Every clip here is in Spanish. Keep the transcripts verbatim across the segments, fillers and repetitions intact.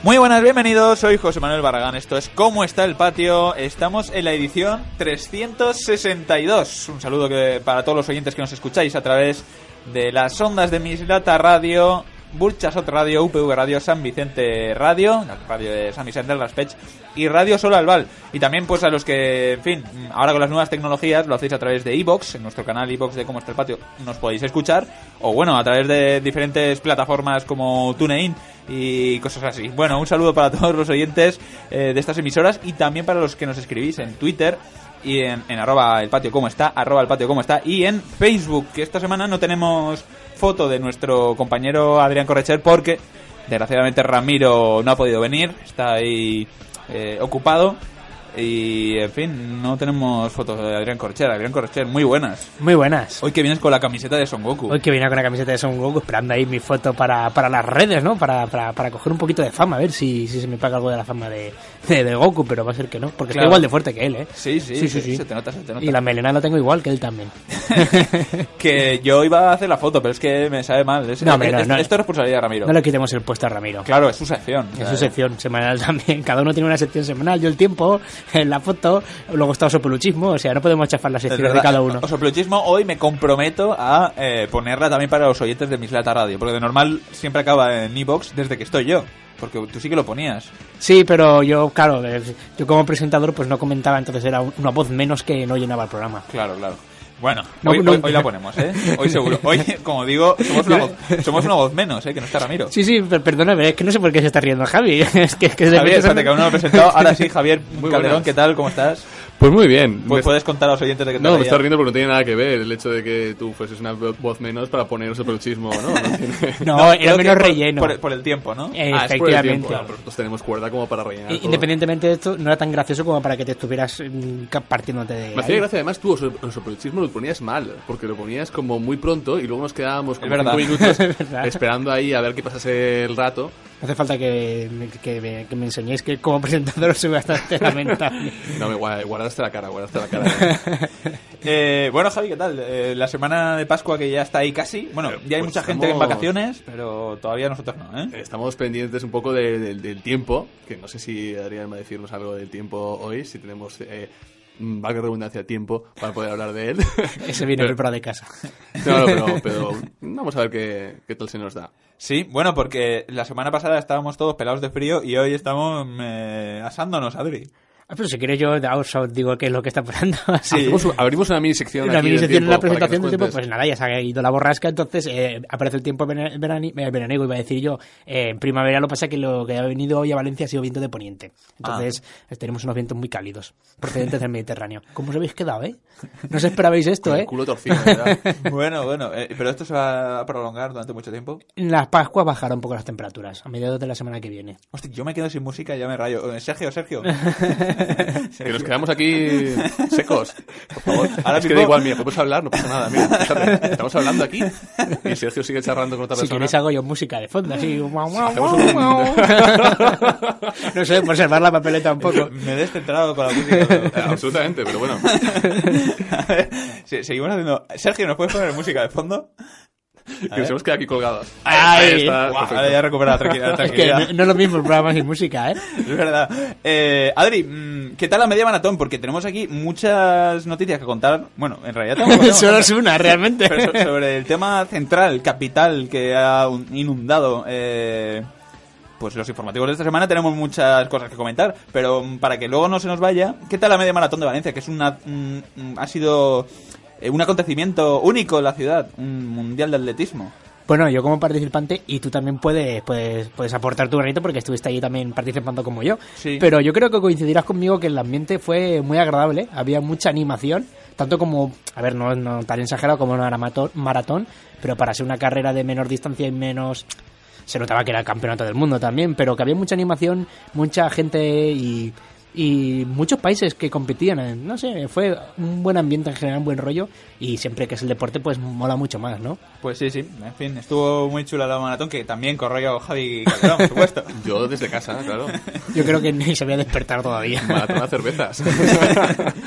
Muy buenas, bienvenidos, soy José Manuel Barragán, esto es ¿Cómo está el patio? Estamos en la edición trescientos sesenta y dos. Un saludo que, para todos los oyentes que nos escucháis a través de las ondas de Mislata Radio, Burchasot Radio, U P V Radio, San Vicente Radio, la radio de San Vicente del Raspech y Radio Sol Albal. Y también pues a los que, en fin, ahora con las nuevas tecnologías lo hacéis a través de iVoox, en nuestro canal iVoox de Cómo está el patio nos podéis escuchar, o bueno, a través de diferentes plataformas como TuneIn y cosas así. Bueno, un saludo para todos los oyentes eh, de estas emisoras y también para los que nos escribís en Twitter y en, en arroba el patio como está, arroba el patio como está, y en Facebook, que esta semana no tenemos foto de nuestro compañero Adrián Correcher porque desgraciadamente Ramiro no ha podido venir, está ahí eh, ocupado. Y, en fin, no tenemos fotos de Adrián Correcher. Adrián Correcher, muy buenas. Muy buenas. Hoy que vienes con la camiseta de Son Goku. Hoy que viene con la camiseta de Son Goku, esperando ahí mi foto para, para las redes, ¿no? Para, para, para coger un poquito de fama, a ver si, si se me paga algo de la fama de, de, de Goku, pero va a ser que no, porque claro, estoy igual de fuerte que él, ¿eh? Sí, sí, sí, sí, sí. Se te nota, se te nota. Y la melena la tengo igual que él también. Que yo iba a hacer la foto, pero es que me sabe mal. Es, no, pero, es, no, esto es responsabilidad de Ramiro. No le quitemos el puesto a Ramiro. Claro, es su sección. Es su sección semanal también. Cada uno tiene una sección semanal. Yo el tiempo, en la foto. Luego está Osopeluchismo, o sea, no podemos chafar las secciones de cada uno. Osopeluchismo hoy me comprometo a eh, ponerla también para los oyentes de Mislata Radio, porque de normal siempre acaba en iVoox desde que estoy yo, porque tú sí que lo ponías. Sí, pero yo, claro, yo como presentador pues no comentaba, entonces era una voz menos que no llenaba el programa. Claro, claro. Bueno, hoy, no, no, hoy, hoy la ponemos, ¿eh? Hoy seguro. Hoy, como digo, somos una voz, somos una voz menos, ¿eh? Que no está Ramiro. Sí, sí, perdóname, es que no sé por qué se está riendo Javi. Es que, es que Javier, espérate, que aún no lo he presentado. Ahora sí, Javier muy Calderón, buenas. ¿Qué tal? ¿Cómo estás? Pues muy bien. Pues puedes contar a los oyentes de que te No, me estás riendo porque no tiene nada que ver el hecho de que tú fueses una voz menos para poner un superchismo, ¿no? No, tiene... no, no era menos por, relleno. Por, por el tiempo, ¿no? Eh, ah, efectivamente. Es por el tiempo. Claro, pero nosotros tenemos cuerda como para rellenar. I- independientemente de esto, no era tan gracioso como para que te estuvieras mmm, partiéndote de. Me hacía gracia, además, tú el superchismo lo ponías mal, porque lo ponías como muy pronto y luego nos quedábamos como cinco minutos esperando ahí a ver qué pasase el rato. Hace falta que, que, me, que me enseñéis que como presentador soy bastante lamentable. No, me guardaste la cara, guardaste la cara. eh, bueno, Javi, ¿qué tal? Eh, la semana de Pascua que ya está ahí casi. Bueno, ya hay pues mucha estamos... gente en vacaciones, pero todavía nosotros no, ¿eh? Estamos pendientes un poco de, de, del tiempo, que no sé si Adrián va a decirnos algo del tiempo hoy, si tenemos... Eh, valga redundancia, tiempo para poder hablar de él. Ese viene preparado de casa. No, no, pero, pero vamos a ver qué, qué tal se nos da. Sí, bueno, porque la semana pasada estábamos todos pelados de frío y hoy estamos eh, asándonos, Adri. Ah, pero si quieres yo os digo qué es lo que está pasando. Sí. Abrimos, abrimos una mini sección Una aquí mini sección en la presentación del del tiempo, pues nada, ya se ha ido la borrasca, entonces eh, aparece el tiempo verani, verani, veraniego, iba a decir yo, eh, en primavera. Lo que pasa es que lo que ha venido hoy a Valencia ha sido viento de poniente, entonces ah. tenemos unos vientos muy cálidos, procedentes del Mediterráneo. ¿Cómo os habéis quedado, eh? No os esperabais esto, Con eh? el culo torcido, ¿verdad? Bueno, bueno, eh, pero esto se va a prolongar durante mucho tiempo. En las Pascuas bajará un poco las temperaturas, a mediados de la semana que viene. Hostia, yo me quedo sin música y ya me rayo. Sergio, Sergio. Que nos quedamos aquí secos, por favor. Ahora es que da igual, mira, podemos hablar, no pasa nada. Mira, fíjate, estamos hablando aquí y Sergio sigue charlando con otra si persona. Si queréis hago yo música de fondo, así. Hacemos un... No sé, por salvar la papeleta un poco. Me he descentrado con la música. Pero... Absolutamente, pero bueno. A ver, seguimos haciendo... Sergio, ¿nos puedes poner música de fondo? Que nos hemos quedado aquí colgados. Ay, ahí está. Wow, ahora ya recupera la tranquilidad. Es que no, no es lo mismo el programa sin música, ¿eh? Es verdad. Eh, Adri, ¿qué tal la media maratón? Porque tenemos aquí muchas noticias que contar. Bueno, en realidad tenemos... Solo es una, realmente. Pero sobre el tema central, capital, que ha inundado... Eh, pues los informativos de esta semana tenemos muchas cosas que comentar. Pero para que luego no se nos vaya... ¿Qué tal la media maratón de Valencia? Que es una... Un, ha sido... un acontecimiento único en la ciudad, un mundial de atletismo. Bueno, yo como participante, y tú también puedes, puedes, puedes aportar tu granito porque estuviste ahí también participando como yo. Sí. Pero yo creo que coincidirás conmigo que el ambiente fue muy agradable, había mucha animación, tanto como, a ver, no, no tan exagerado como una maratón, pero para ser una carrera de menor distancia y menos... Se notaba que era el campeonato del mundo también, pero que había mucha animación, mucha gente y... y muchos países que competían, no sé, fue un buen ambiente en general, un buen rollo, y siempre que es el deporte pues mola mucho más, ¿no? Pues sí, sí, en fin, estuvo muy chula la maratón, que también corrió Javi Calderón, por supuesto. Yo desde casa, claro. Yo creo que ni se había despertado todavía. Maratón a cervezas.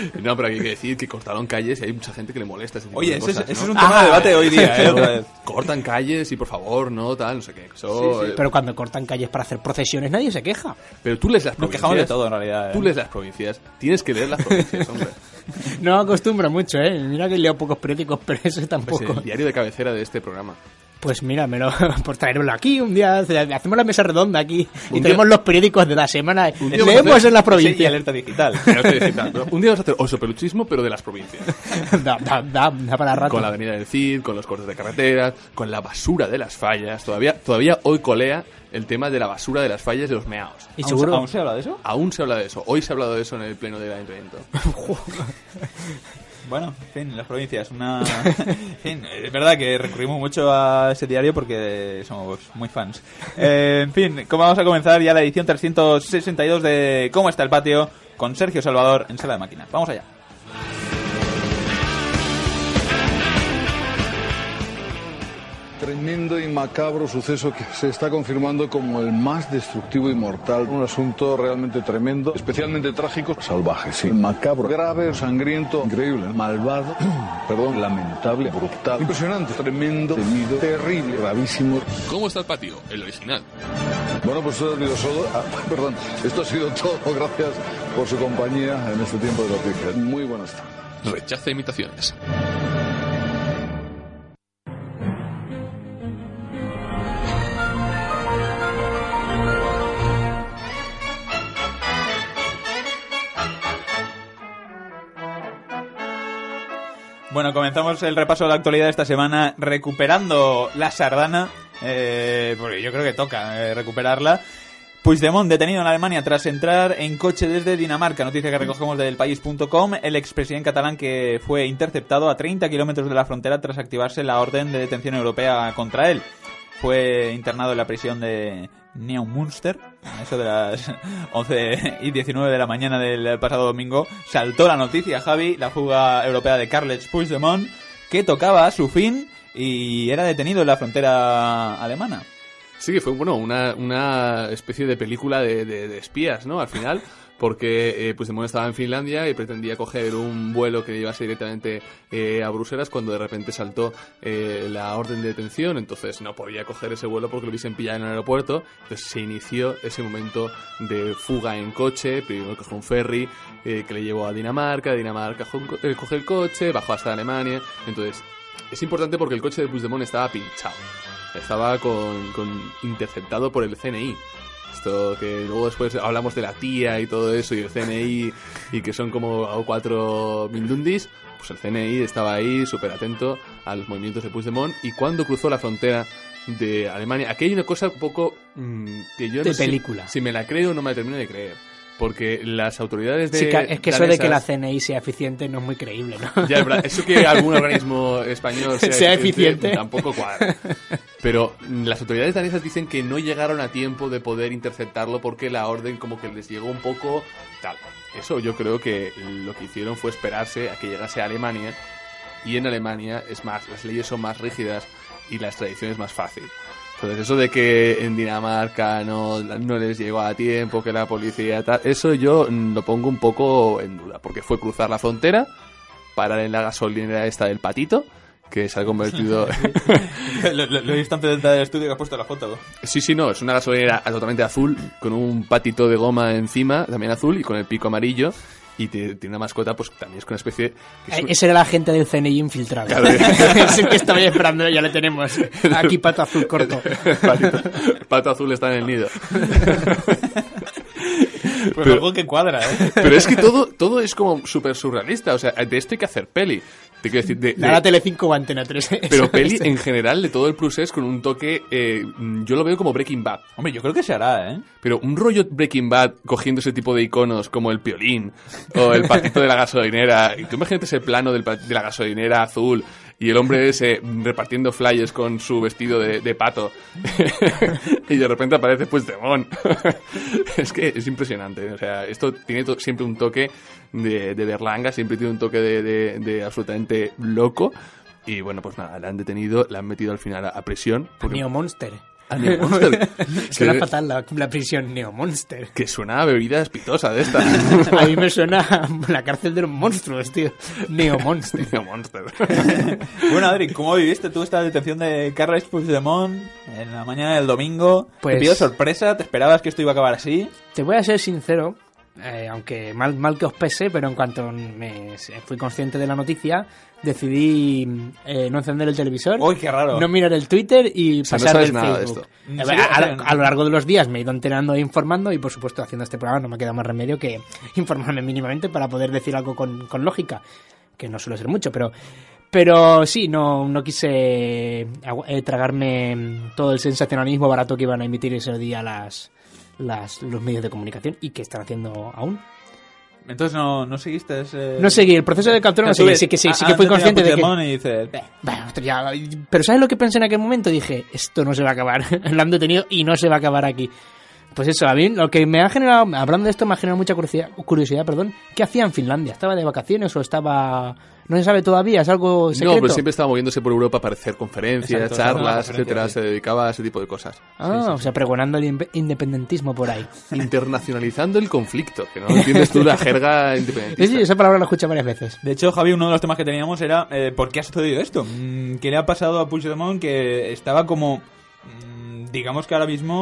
No, pero hay que decir que cortaron calles y hay mucha gente que le molesta ese tipo Oye, de ese, cosas, es, ese ¿no? es un tema ah, de debate hoy día, ¿eh? Otra vez. Cortan calles y por favor, no, tal, no sé qué. Eso, sí, sí. Pero cuando cortan calles para hacer procesiones nadie se queja. Pero tú lees las Nos provincias. quejamos de todo, en realidad. ¿eh? Tú lees las provincias. Tienes que leer las provincias, hombre. No acostumbro mucho, ¿eh? Mira que leo pocos periódicos, pero eso tampoco. Es el diario de cabecera de este programa. Pues míramelo, por traerlo aquí un día, hacemos la mesa redonda aquí Un y día... tenemos los periódicos de la semana, leemos hacer... en la provincia. Sí, y alerta digital. Alerta digital. Pero un día vamos a hacer oso peluchismo, pero de las provincias. da, da, da, da para rato. Con la avenida del Cid, con los cortes de carreteras, con la basura de las fallas. Todavía, todavía hoy colea el tema de la basura de las fallas de los meaos. ¿Y ¿Aún, seguro? ¿Aún se habla de eso? Aún se habla de eso. Hoy se ha hablado de eso en el pleno del ayuntamiento. Bueno, en fin, las provincias, una... En fin, es verdad que recurrimos mucho a ese diario porque somos muy fans. Eh, en fin, como vamos a comenzar ya la edición trescientos sesenta y dos de ¿Cómo está el patio? Con Sergio Salvador en Sala de Máquinas. Vamos allá. Tremendo y macabro suceso que se está confirmando como el más destructivo y mortal. Un asunto realmente tremendo, especialmente trágico, salvaje, sí. Macabro, grave, sangriento, increíble, malvado, perdón, lamentable, brutal, impresionante, tremendo, temido, terrible, gravísimo. ¿Cómo está el patio? El original. Bueno, pues esto ha sido solo, ah, perdón, esto ha sido todo. Gracias por su compañía en este tiempo de noticias. Muy buenas tardes. Rechaza imitaciones. Bueno, comenzamos el repaso de la actualidad de esta semana recuperando la sardana, eh, porque yo creo que toca eh, recuperarla. Puigdemont detenido en Alemania tras entrar en coche desde Dinamarca, noticia que recogemos del país punto com. El expresidente catalán que fue interceptado a treinta kilómetros de la frontera tras activarse la orden de detención europea contra él. Fue internado en la prisión de Neumünster, eso de las once y diecinueve de la mañana del pasado domingo. Saltó la noticia, Javi, la fuga europea de Carles Puigdemont, que tocaba a su fin y era detenido en la frontera alemana. Sí, que fue bueno una, una especie de película de, de, de espías, ¿no? Al final, porque eh, Puigdemont estaba en Finlandia y pretendía coger un vuelo que llevase directamente eh, a Bruselas cuando de repente saltó eh, la orden de detención, entonces no podía coger ese vuelo porque lo hubiesen pillado en el aeropuerto, entonces se inició ese momento de fuga en coche, primero cogió un ferry eh, que le llevó a Dinamarca, de Dinamarca eh, coge el coche, bajó hasta Alemania, entonces es importante porque el coche de Puigdemont estaba pinchado. Estaba con, con interceptado por el C N I. Esto que luego después hablamos de la tía y todo eso y el C N I y que son como cuatro mindundis. Pues el C N I estaba ahí súper atento a los movimientos de Puigdemont y cuando cruzó la frontera de Alemania, aquí hay una cosa un poco mmm, que yo no de sé película. Si, si me la creo o no me la termino de creer. Porque las autoridades de... Sí, que, es que eso danesas, de que la C N I sea eficiente no es muy creíble, ¿no? Ya, es verdad. Eso que algún organismo español sea, sea eficiente, eficiente tampoco cuadra. Pero las autoridades danesas dicen que no llegaron a tiempo de poder interceptarlo porque la orden como que les llegó un poco tal. Eso yo creo que lo que hicieron fue esperarse a que llegase a Alemania y en Alemania es más, las leyes son más rígidas y la extradición es más fácil. Entonces eso de que en Dinamarca no, no les llegó a tiempo, que la policía tal, eso yo lo pongo un poco en duda, porque fue cruzar la frontera, parar en la gasolinera esta del Patito, que se ha convertido... lo, lo, lo he visto antes del estudio que has puesto la foto. Sí, sí, no, es una gasolinera totalmente azul, con un patito de goma encima, también azul, y con el pico amarillo. Y tiene una mascota, pues también es una especie... Que es... Ese era la gente del C N I infiltrado. Claro. Es el que estaba esperando, ya le tenemos. Aquí pato azul corto. Patito, pato azul está en el nido. Pues pero, algo que cuadra, ¿eh? Pero es que todo, todo es como súper surrealista. O sea, de esto hay que hacer peli. Te quiero decir, de, de... La Telecinco o Antena tres. Pero peli en general de todo el plus es con un toque... Eh, yo lo veo como Breaking Bad. Hombre, yo creo que se hará, ¿eh? Pero un rollo Breaking Bad cogiendo ese tipo de iconos como el Piolín o el patito de la gasolinera. Y tú imagínate ese plano del, de la gasolinera azul y el hombre ese repartiendo flyers con su vestido de, de pato. Y de repente aparece Puigdemont. Es que es impresionante. O sea, esto tiene to- siempre un toque de, de berlanga, siempre tiene un toque de, de, de absolutamente loco. Y bueno, pues nada, la han detenido, la han metido al final a, a prisión. Porque... Neumünster. A Neo Monster. Suena que, fatal la, la prisión Neo Monster. que suena a bebida espitosa de esta. A mí me suena a la cárcel de los monstruos, tío. Neo Monster. Neo Monster. Bueno, Adri, ¿cómo viviste tú esta detención de Carles Puigdemont en la mañana del domingo? Pues- ¿Te pidió sorpresa? ¿Te esperabas que esto iba a acabar así? Te voy a ser sincero, eh, aunque mal, mal que os pese, pero en cuanto me fui consciente de la noticia, decidí eh, no encender el televisor, ¡Uy, qué raro! no mirar el Twitter y O sea, no pasar sabes del nada de Facebook. esto. ¿En A, serio? a- O sea, a lo largo de los días me he ido enterando e informando y, por supuesto, haciendo este programa no me queda más remedio que informarme mínimamente para poder decir algo con, con lógica, que no suele ser mucho, pero... Pero sí, no, no quise agu- eh, tragarme todo el sensacionalismo barato que iban a emitir ese día las, las, los medios de comunicación y que están haciendo aún. Entonces no, no seguiste ese... No seguí, el proceso de captura no O sea, seguí, tú sí que, sí, ves, sí ah, que fui antes consciente de tenía que... Puigdemont y dices... "Beh". Bah, ostras, ya, pero ¿sabes lo que pensé en aquel momento? Dije, esto no se va a acabar, lo han detenido y no se va a acabar aquí. Pues eso, a mí lo que me ha generado, hablando de esto, me ha generado mucha curiosidad, curiosidad, perdón, ¿qué hacía en Finlandia? ¿Estaba de vacaciones o estaba...? No se sabe todavía, es algo secreto. No, pero siempre estaba moviéndose por Europa para hacer conferencias, Exacto, estaba en charlas, conferencias, etcétera. sí. Se dedicaba a ese tipo de cosas. Ah, o sea, pregonando el in- independentismo por ahí. Internacionalizando el conflicto, que no entiendes tú la jerga Sí, independentista. sí, esa palabra la escuché varias veces. De hecho, Javi, uno de los temas que teníamos era eh, ¿por qué ha sucedido esto? Mm, ¿Qué le ha pasado a Puigdemont que estaba como, mm, digamos que ahora mismo,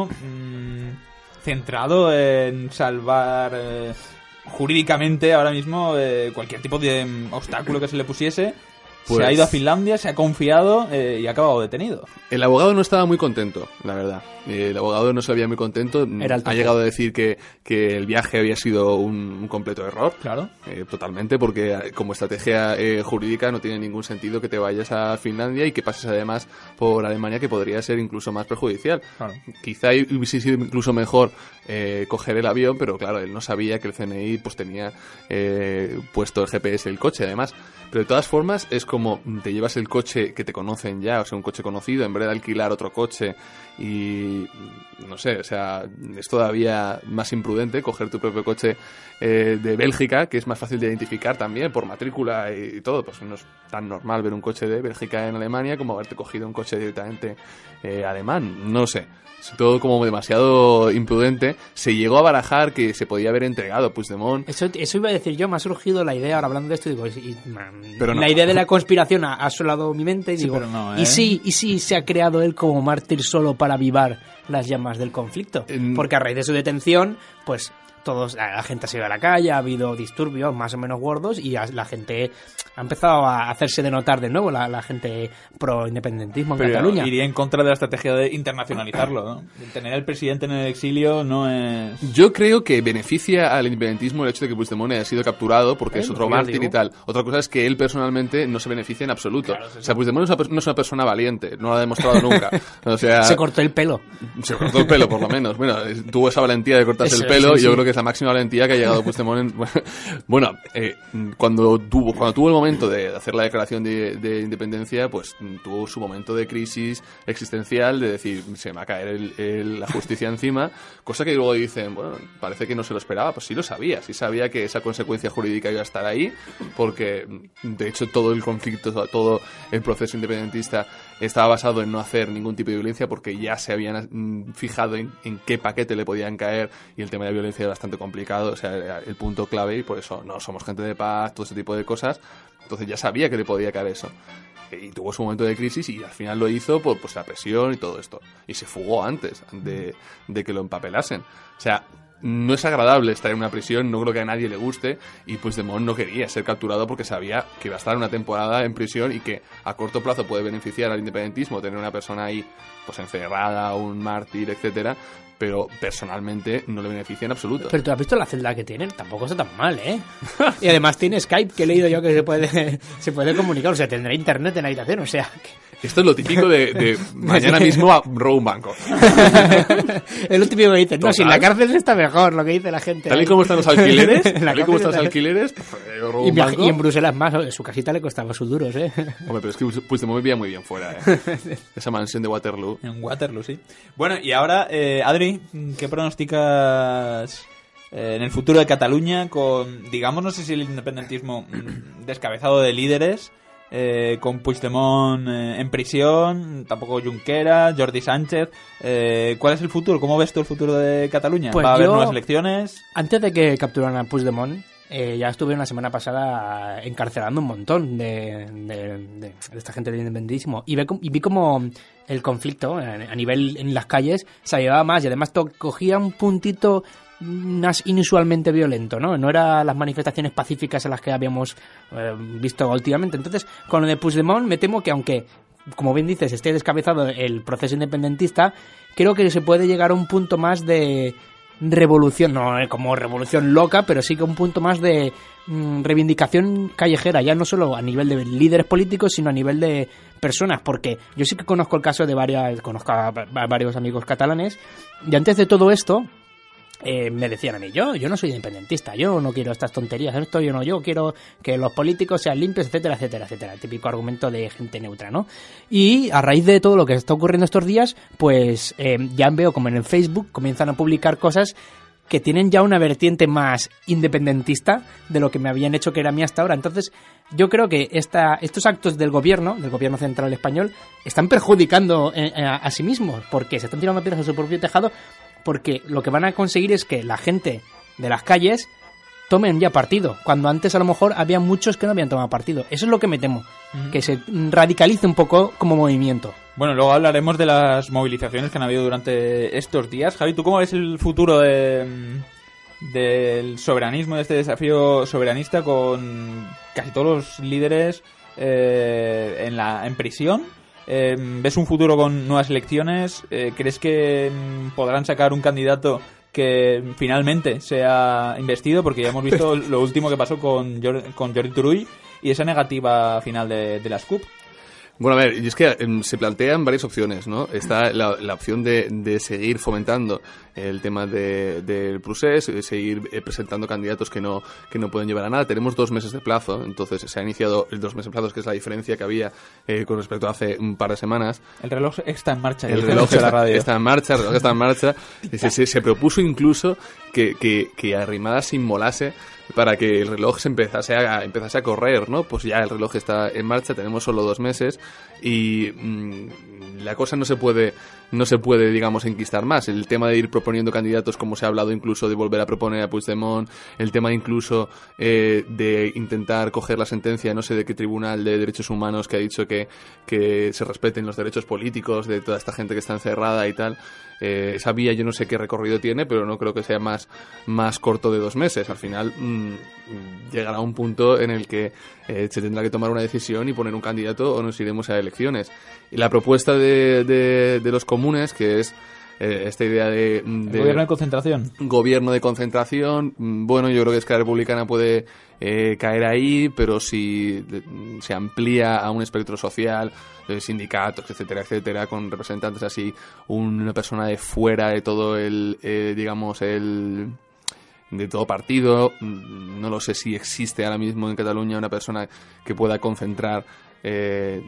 mm, centrado en salvar eh, jurídicamente ahora mismo eh, cualquier tipo de mm, obstáculo que se le pusiese? Pues- Se ha ido a Finlandia, se ha confiado eh, y ha acabado detenido. El abogado no estaba muy contento, la verdad. Eh, El abogado no se veía muy contento. Era el Ha topo. llegado a decir que, que el viaje había sido un, un completo error. Claro. Eh, totalmente, porque eh, como estrategia eh, jurídica no tiene ningún sentido que te vayas a Finlandia y que pases además por Alemania, que podría ser incluso más perjudicial. Claro. Quizá hubiese sido incluso mejor eh, coger el avión, pero claro, él no sabía que el C N I pues tenía eh, puesto el G P S el coche, además. Pero de todas formas es como te llevas el coche que te conocen ya, o sea, un coche conocido, en vez de alquilar otro coche y no sé, o sea, es todavía más imprudente coger tu propio coche eh, de Bélgica, que es más fácil de identificar también por matrícula y, y todo. Pues no es tan normal ver un coche de Bélgica en Alemania como haberte cogido un coche directamente eh, alemán, no sé. Es todo como demasiado imprudente. Se llegó a barajar que se podía haber entregado Puigdemont. Eso, eso iba a decir yo, me ha surgido la idea, ahora hablando de esto, digo, y- y, man, Pero no. la idea de la conspiración ha, ha asolado mi mente y Sí, digo, pero no, ¿eh? y sí, y sí se ha creado él como mártir solo para avivar las llamas del conflicto. En- Porque a raíz de su detención, pues todos, la, la gente se ido a la calle, ha habido disturbios más o menos gordos y a- la gente ha empezado a hacerse de notar de nuevo, la, la gente pro-independentismo en Pero Cataluña. iría en contra de la estrategia de internacionalizarlo, ¿no? Tener al presidente en el exilio no es... Yo creo que beneficia al independentismo el hecho de que Puigdemont haya sido capturado porque Eh, es lo otro que yo mártir digo. y tal. Otra cosa es que él personalmente no se beneficia en absoluto. Claro, sí, o sea, Puigdemont no es, una, per- no es una persona valiente, no lo ha demostrado nunca. O sea, Se cortó el pelo. se cortó el pelo, por lo menos. Bueno, es- tuvo esa valentía de cortarse Eso, el pelo sí, y yo sí. creo que es la máxima valentía que ha llegado Puigdemont en... Bueno, eh, cuando, tuvo, cuando tuvo el momento de hacer la declaración de, de independencia, pues tuvo su momento de crisis existencial, de decir, se me va a caer el- el- la justicia encima, cosa que luego dicen, bueno, parece que no se lo esperaba. Pues sí lo sabía, sí sabía que esa consecuencia jurídica iba a estar ahí, porque de hecho todo el conflicto, todo el proceso independentista estaba basado en no hacer ningún tipo de violencia, porque ya se habían mm, fijado en, en qué paquete le podían caer, y el tema de la violencia era bastante complicado, o sea, era el punto clave, y por eso no somos gente de paz, todo ese tipo de cosas. Entonces ya sabía que le podía caer eso. Y tuvo su momento de crisis y al final lo hizo por pues, la presión y todo esto. Y se fugó antes de, de que lo empapelasen. O sea, no es agradable estar en una prisión, no creo que a nadie le guste, y Puigdemont no quería ser capturado porque sabía que iba a estar una temporada en prisión y que a corto plazo puede beneficiar al independentismo tener una persona ahí pues encerrada, un mártir, etcétera, pero personalmente no le beneficia en absoluto. Pero tú has visto la celda que tienen, tampoco está tan mal, ¿eh? Y además tiene Skype, que he leído yo que se puede, se puede comunicar, o sea, tendrá internet en la habitación, o sea... que- Esto es lo típico de, de mañana mismo a robo un banco. Es lo típico que dicen, no, Total. si en la cárcel está mejor, lo que dice la gente. Tal y ahí. como están los alquileres, En la tal y como están cárcel los está- alquileres, pues, eh, robo Y, un viaja- banco. y en Bruselas más, oye, su casita le costaba sus duros, ¿eh? Hombre, pero es que Puigdemont vivía muy bien fuera, ¿eh? Esa mansión de Waterloo. En Waterloo, sí. Bueno, y ahora, eh, Adri, ¿qué pronosticas eh, en el futuro de Cataluña con, digamos, no sé si el independentismo mm, descabezado de líderes, eh, con Puigdemont eh, en prisión, tampoco Junqueras, Jordi Sánchez. Eh, ¿Cuál es el futuro? ¿Cómo ves tú el futuro de Cataluña? Pues ¿Va a haber yo, nuevas elecciones? Antes de que capturaran a Puigdemont, eh, ya estuve una semana pasada encarcelando un montón de, de, de, de esta gente del independentismo y, ve, y vi como el conflicto a, a nivel en las calles se llevaba más y además to, cogía un puntito más inusualmente violento, ¿no? No eran las manifestaciones pacíficas en las que habíamos eh, visto últimamente. Entonces, con lo de Puigdemont me temo que aunque, como bien dices, esté descabezado el proceso independentista, creo que se puede llegar a un punto más de revolución, no como revolución loca, pero sí que un punto más de mmm, reivindicación callejera, ya no solo a nivel de líderes políticos, sino a nivel de personas, porque yo sí que conozco el caso de varias, conozco a, a varios amigos catalanes, y antes de todo esto, Eh, me decían a mí, yo yo no soy independentista, yo no quiero estas tonterías, esto yo no, yo quiero que los políticos sean limpios, etcétera, etcétera, etcétera, el típico argumento de gente neutra, ¿no? Y a raíz de todo lo que está ocurriendo estos días, pues eh, ya veo como en el Facebook comienzan a publicar cosas que tienen ya una vertiente más independentista de lo que me habían hecho que era a mí hasta ahora. Entonces, yo creo que esta, estos actos del gobierno, del gobierno central español, están perjudicando eh, a, a sí mismos, porque se están tirando piedras a su propio tejado, porque lo que van a conseguir es que la gente de las calles tomen ya partido, cuando antes a lo mejor había muchos que no habían tomado partido. Eso es lo que me temo, uh-huh. que se radicalice un poco como movimiento. Bueno, luego hablaremos de las movilizaciones que han habido durante estos días. Javi, ¿tú cómo ves el futuro de, del soberanismo, de este desafío soberanista con casi todos los líderes eh, en, la, en prisión? Eh, ¿Ves un futuro con nuevas elecciones? Eh, ¿Crees que mm, podrán sacar un candidato que finalmente sea investido? Porque ya hemos visto lo último que pasó con, Jor- con Jordi Turull y esa negativa final de, de las C U P. Bueno, a ver, y es que eh, se plantean varias opciones, ¿no? Está la, la opción de, de seguir fomentando el tema de, del procés, de seguir eh, presentando candidatos que no que no pueden llevar a nada. Tenemos dos meses de plazo, entonces se ha iniciado el dos meses de plazo, que es la diferencia que había eh, con respecto a hace un par de semanas. El reloj está en marcha. El reloj está, la radio. está en marcha, el reloj está en marcha. Se, se, se propuso incluso que, que, que Arrimadas se inmolase para que el reloj se empezase a, empezase a correr, ¿no? Pues ya el reloj está en marcha, tenemos solo dos meses y mmm, la cosa no se puede no se puede, digamos, enquistar más. El tema de ir proponiendo candidatos, como se ha hablado incluso de volver a proponer a Puigdemont, el tema incluso eh, de intentar coger la sentencia, no sé de qué tribunal de derechos humanos que ha dicho que, que se respeten los derechos políticos de toda esta gente que está encerrada y tal. Eh, esa vía yo no sé qué recorrido tiene, pero no creo que sea más, más corto de dos meses. Al final mmm, llegará un punto en el que eh, se tendrá que tomar una decisión y poner un candidato o nos iremos a elecciones. Y la propuesta de, de, de los comunes, que es eh, esta idea de, de... ¿Gobierno de concentración? Gobierno de concentración. Bueno, yo creo que Esquerra Republicana puede eh, caer ahí, pero si de, se amplía a un espectro social, de sindicatos, etcétera, etcétera, con representantes así, una persona de fuera de todo el, eh, digamos, el... de todo partido, no lo sé si existe ahora mismo en Cataluña una persona que pueda concentrar eh,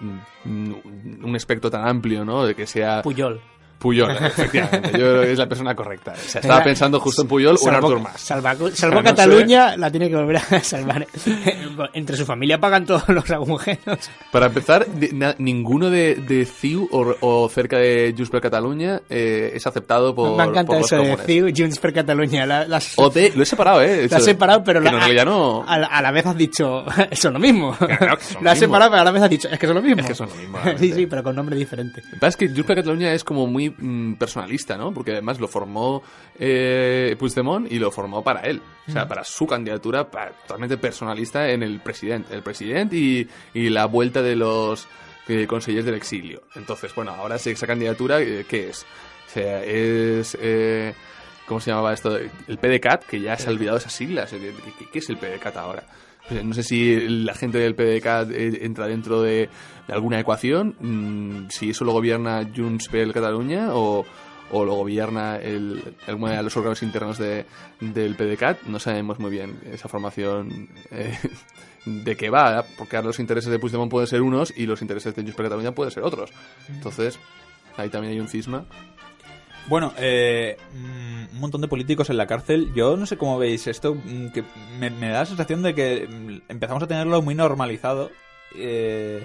un espectro tan amplio, ¿no? De que sea... Puyol. Puyol, efectivamente, yo creo que es la persona correcta. O sea, estaba pensando justo en Puyol o en Artur Mas. Salva, salvo Cataluña, la tiene que volver a salvar. Entre su familia pagan todos los agujeros. Para empezar, na, ninguno de, de C I U o, o cerca de Junts per Catalunya eh, es aceptado por, Me encanta por eso los de comunes. C I U, Junts per Catalunya. La, las, o te, lo he separado, ¿eh? Lo has separado, pero la, la, no, no. A, a la vez has dicho, eso es lo mismo. Claro que son lo has mismo. separado, pero a la vez has dicho, es que son lo mismo. Es que son lo mismo. Sí, sí, pero con nombre diferente. Lo que pasa es que Junts per Catalunya es como muy mmm, personal, ¿no? Porque además lo formó eh, Puigdemont y lo formó para él, o sea, para su candidatura, para, totalmente personalista en el presidente, el presidente y, y la vuelta de los eh, consellers del exilio. Entonces, bueno, ahora esa candidatura, eh, ¿qué es? O sea, es... Eh, ¿cómo se llamaba esto? El P D C A T, que ya se ha olvidado esas siglas. ¿Qué, qué, qué es el P D C A T ahora? No sé si la gente del P D C A T entra dentro de, de alguna ecuación, mmm, si eso lo gobierna Junts per Catalunya o... o lo gobierna el, alguno de los órganos internos de, del P D C A T, no sabemos muy bien esa formación eh, de qué va, porque ahora los intereses de Puigdemont pueden ser unos y los intereses de Junts per Catalunya pueden ser otros. Entonces, ahí también hay un cisma. Bueno, eh, un montón de políticos en la cárcel. Yo no sé cómo veis esto, que me, me da la sensación de que empezamos a tenerlo muy normalizado Eh,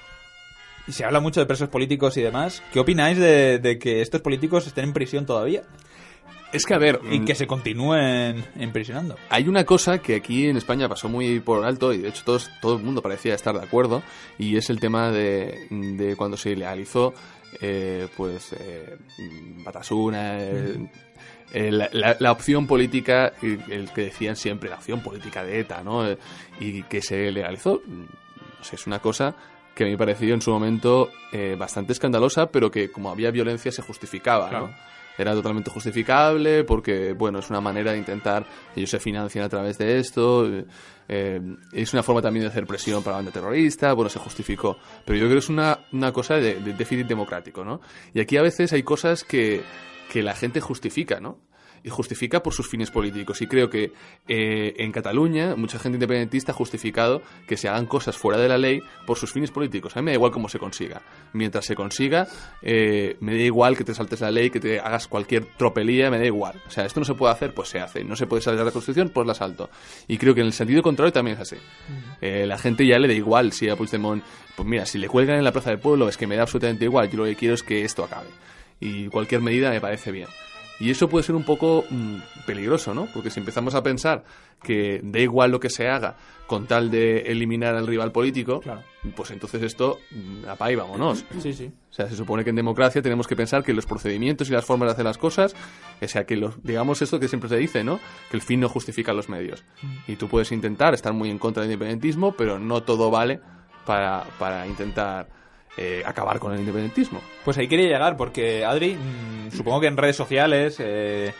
y se habla mucho de presos políticos y demás. ¿Qué opináis de, de que estos políticos estén en prisión todavía? Es que, a ver... Y que se continúen imprisionando. Hay una cosa que aquí en España pasó muy por alto, y de hecho todos, todo el mundo parecía estar de acuerdo, y es el tema de, de cuando se legalizó, eh, pues, eh, Batasuna... Eh, Eh, la, la, la opción política, el que decían siempre, la opción política de ETA, ¿no? Eh, y que se legalizó, no sé, es una cosa que me pareció en su momento eh, bastante escandalosa, pero que como había violencia se justificaba, claro. ¿no? Era totalmente justificable porque, bueno, es una manera de intentar, ellos se financian a través de esto, eh, es una forma también de hacer presión para la banda terrorista, bueno, se justificó. Pero yo creo que es una, una cosa de, de déficit democrático, ¿no? Y aquí a veces hay cosas que... que la gente justifica, ¿no? Y justifica por sus fines políticos. Y creo que eh, en Cataluña mucha gente independentista ha justificado que se hagan cosas fuera de la ley por sus fines políticos. A mí me da igual cómo se consiga. Mientras se consiga, eh, me da igual que te saltes la ley, que te hagas cualquier tropelía, me da igual. O sea, esto no se puede hacer, pues se hace. No se puede saltar la Constitución, pues la salto. Y creo que en el sentido contrario también es así. Eh, la gente ya le da igual si a Puigdemont, pues mira, si le cuelgan en la Plaza del Pueblo, es que me da absolutamente igual. Yo lo que quiero es que esto acabe. Y cualquier medida me parece bien. Y eso puede ser un poco mmm, peligroso, ¿no? Porque si empezamos a pensar que da igual lo que se haga con tal de eliminar al rival político, claro. pues entonces esto, apá y vámonos. Sí, sí. O sea, se supone que en democracia tenemos que pensar que los procedimientos y las formas de hacer las cosas, o sea, que los, digamos esto que siempre se dice, ¿no? Que el fin no justifica los medios. Y tú puedes intentar estar muy en contra del independentismo, pero no todo vale para, para intentar... Eh, acabar con el independentismo. Pues ahí quería llegar porque, Adri, mmm, supongo que en redes sociales, eh,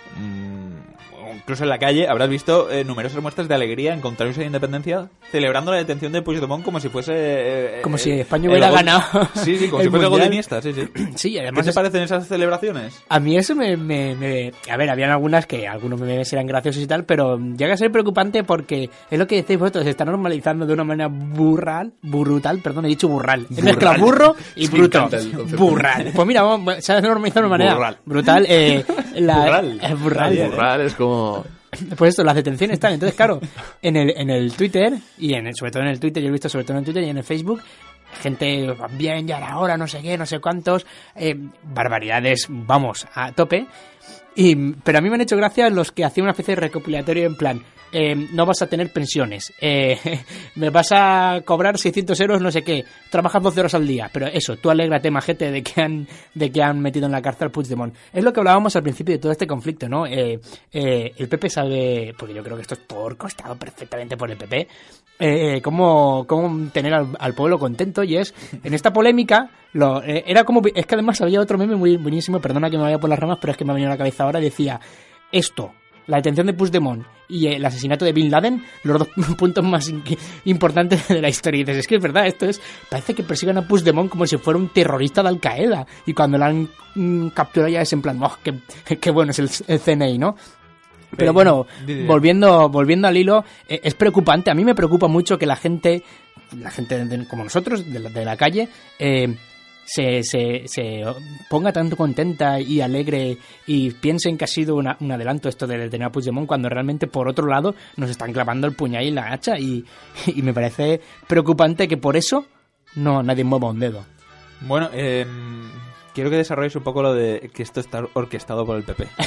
mmm, incluso en la calle, habrás visto eh, numerosas muestras de alegría en contrarios a la independencia, celebrando la detención de Puigdemont como si fuese... Eh, como eh, si España hubiera ganado. Sí, sí, como si fuese gol de Iniesta, sí, sí. Sí, además ¿Qué te es... parecen esas celebraciones? A mí eso me, me, me... A ver, habían algunas que algunos memes eran graciosos y tal, pero llega a ser preocupante porque es lo que decís vosotros, se está normalizando de una manera burral, brutal, perdón, he dicho burral. He mezclado burro y bruto. Burral. Pues mira, vamos, se ha normalizado de una manera burral. brutal. Eh, la, burral. Eh, burral. Burral es como... Pues esto, las detenciones están. Entonces, claro, en el, en el Twitter, y en el, sobre todo en el Twitter, yo he visto sobre todo en el Twitter y en el Facebook, gente, bien, ya era hora, no sé qué, no sé cuántos, eh, barbaridades, vamos, a tope. Y, pero a mí me han hecho gracia los que hacían una especie de recopilatorio en plan, eh, no vas a tener pensiones, eh, me vas a cobrar seiscientos euros, no sé qué, trabajas doce horas al día, pero eso, tú alégrate, majete, de que han de que han metido en la cárcel a Puigdemont. Es lo que hablábamos al principio de todo este conflicto, ¿no? Eh, eh, el P P sabe, porque yo creo que esto es todo orquestado perfectamente por el P P, eh, cómo, cómo tener al, al pueblo contento, y es, en esta polémica, lo, eh, era como, es que además había otro meme muy buenísimo, perdona que me vaya por las ramas, pero es que me ha venido a la cabeza ahora, decía, esto, la detención de Puigdemont y el asesinato de Bin Laden, los dos puntos más in- importantes de la historia. Y dices, es que es verdad, esto es, parece que persigan a Puigdemont como si fuera un terrorista de Al Qaeda, y cuando la han mm, capturado ya es en plan, oh, qué, qué bueno es el, el C N I, ¿no? Pero bueno, volviendo volviendo al hilo, eh, es preocupante, a mí me preocupa mucho que la gente, la gente de, como nosotros, de la, de la calle, eh, se, se, se ponga tanto contenta y alegre y piensen que ha sido una, un adelanto esto de detener a Puigdemont, cuando realmente por otro lado nos están clavando el puñal y la hacha, y, y me parece preocupante que por eso no nadie mueva un dedo. Bueno, eh, quiero que desarrolles un poco lo de que esto está orquestado por el P P.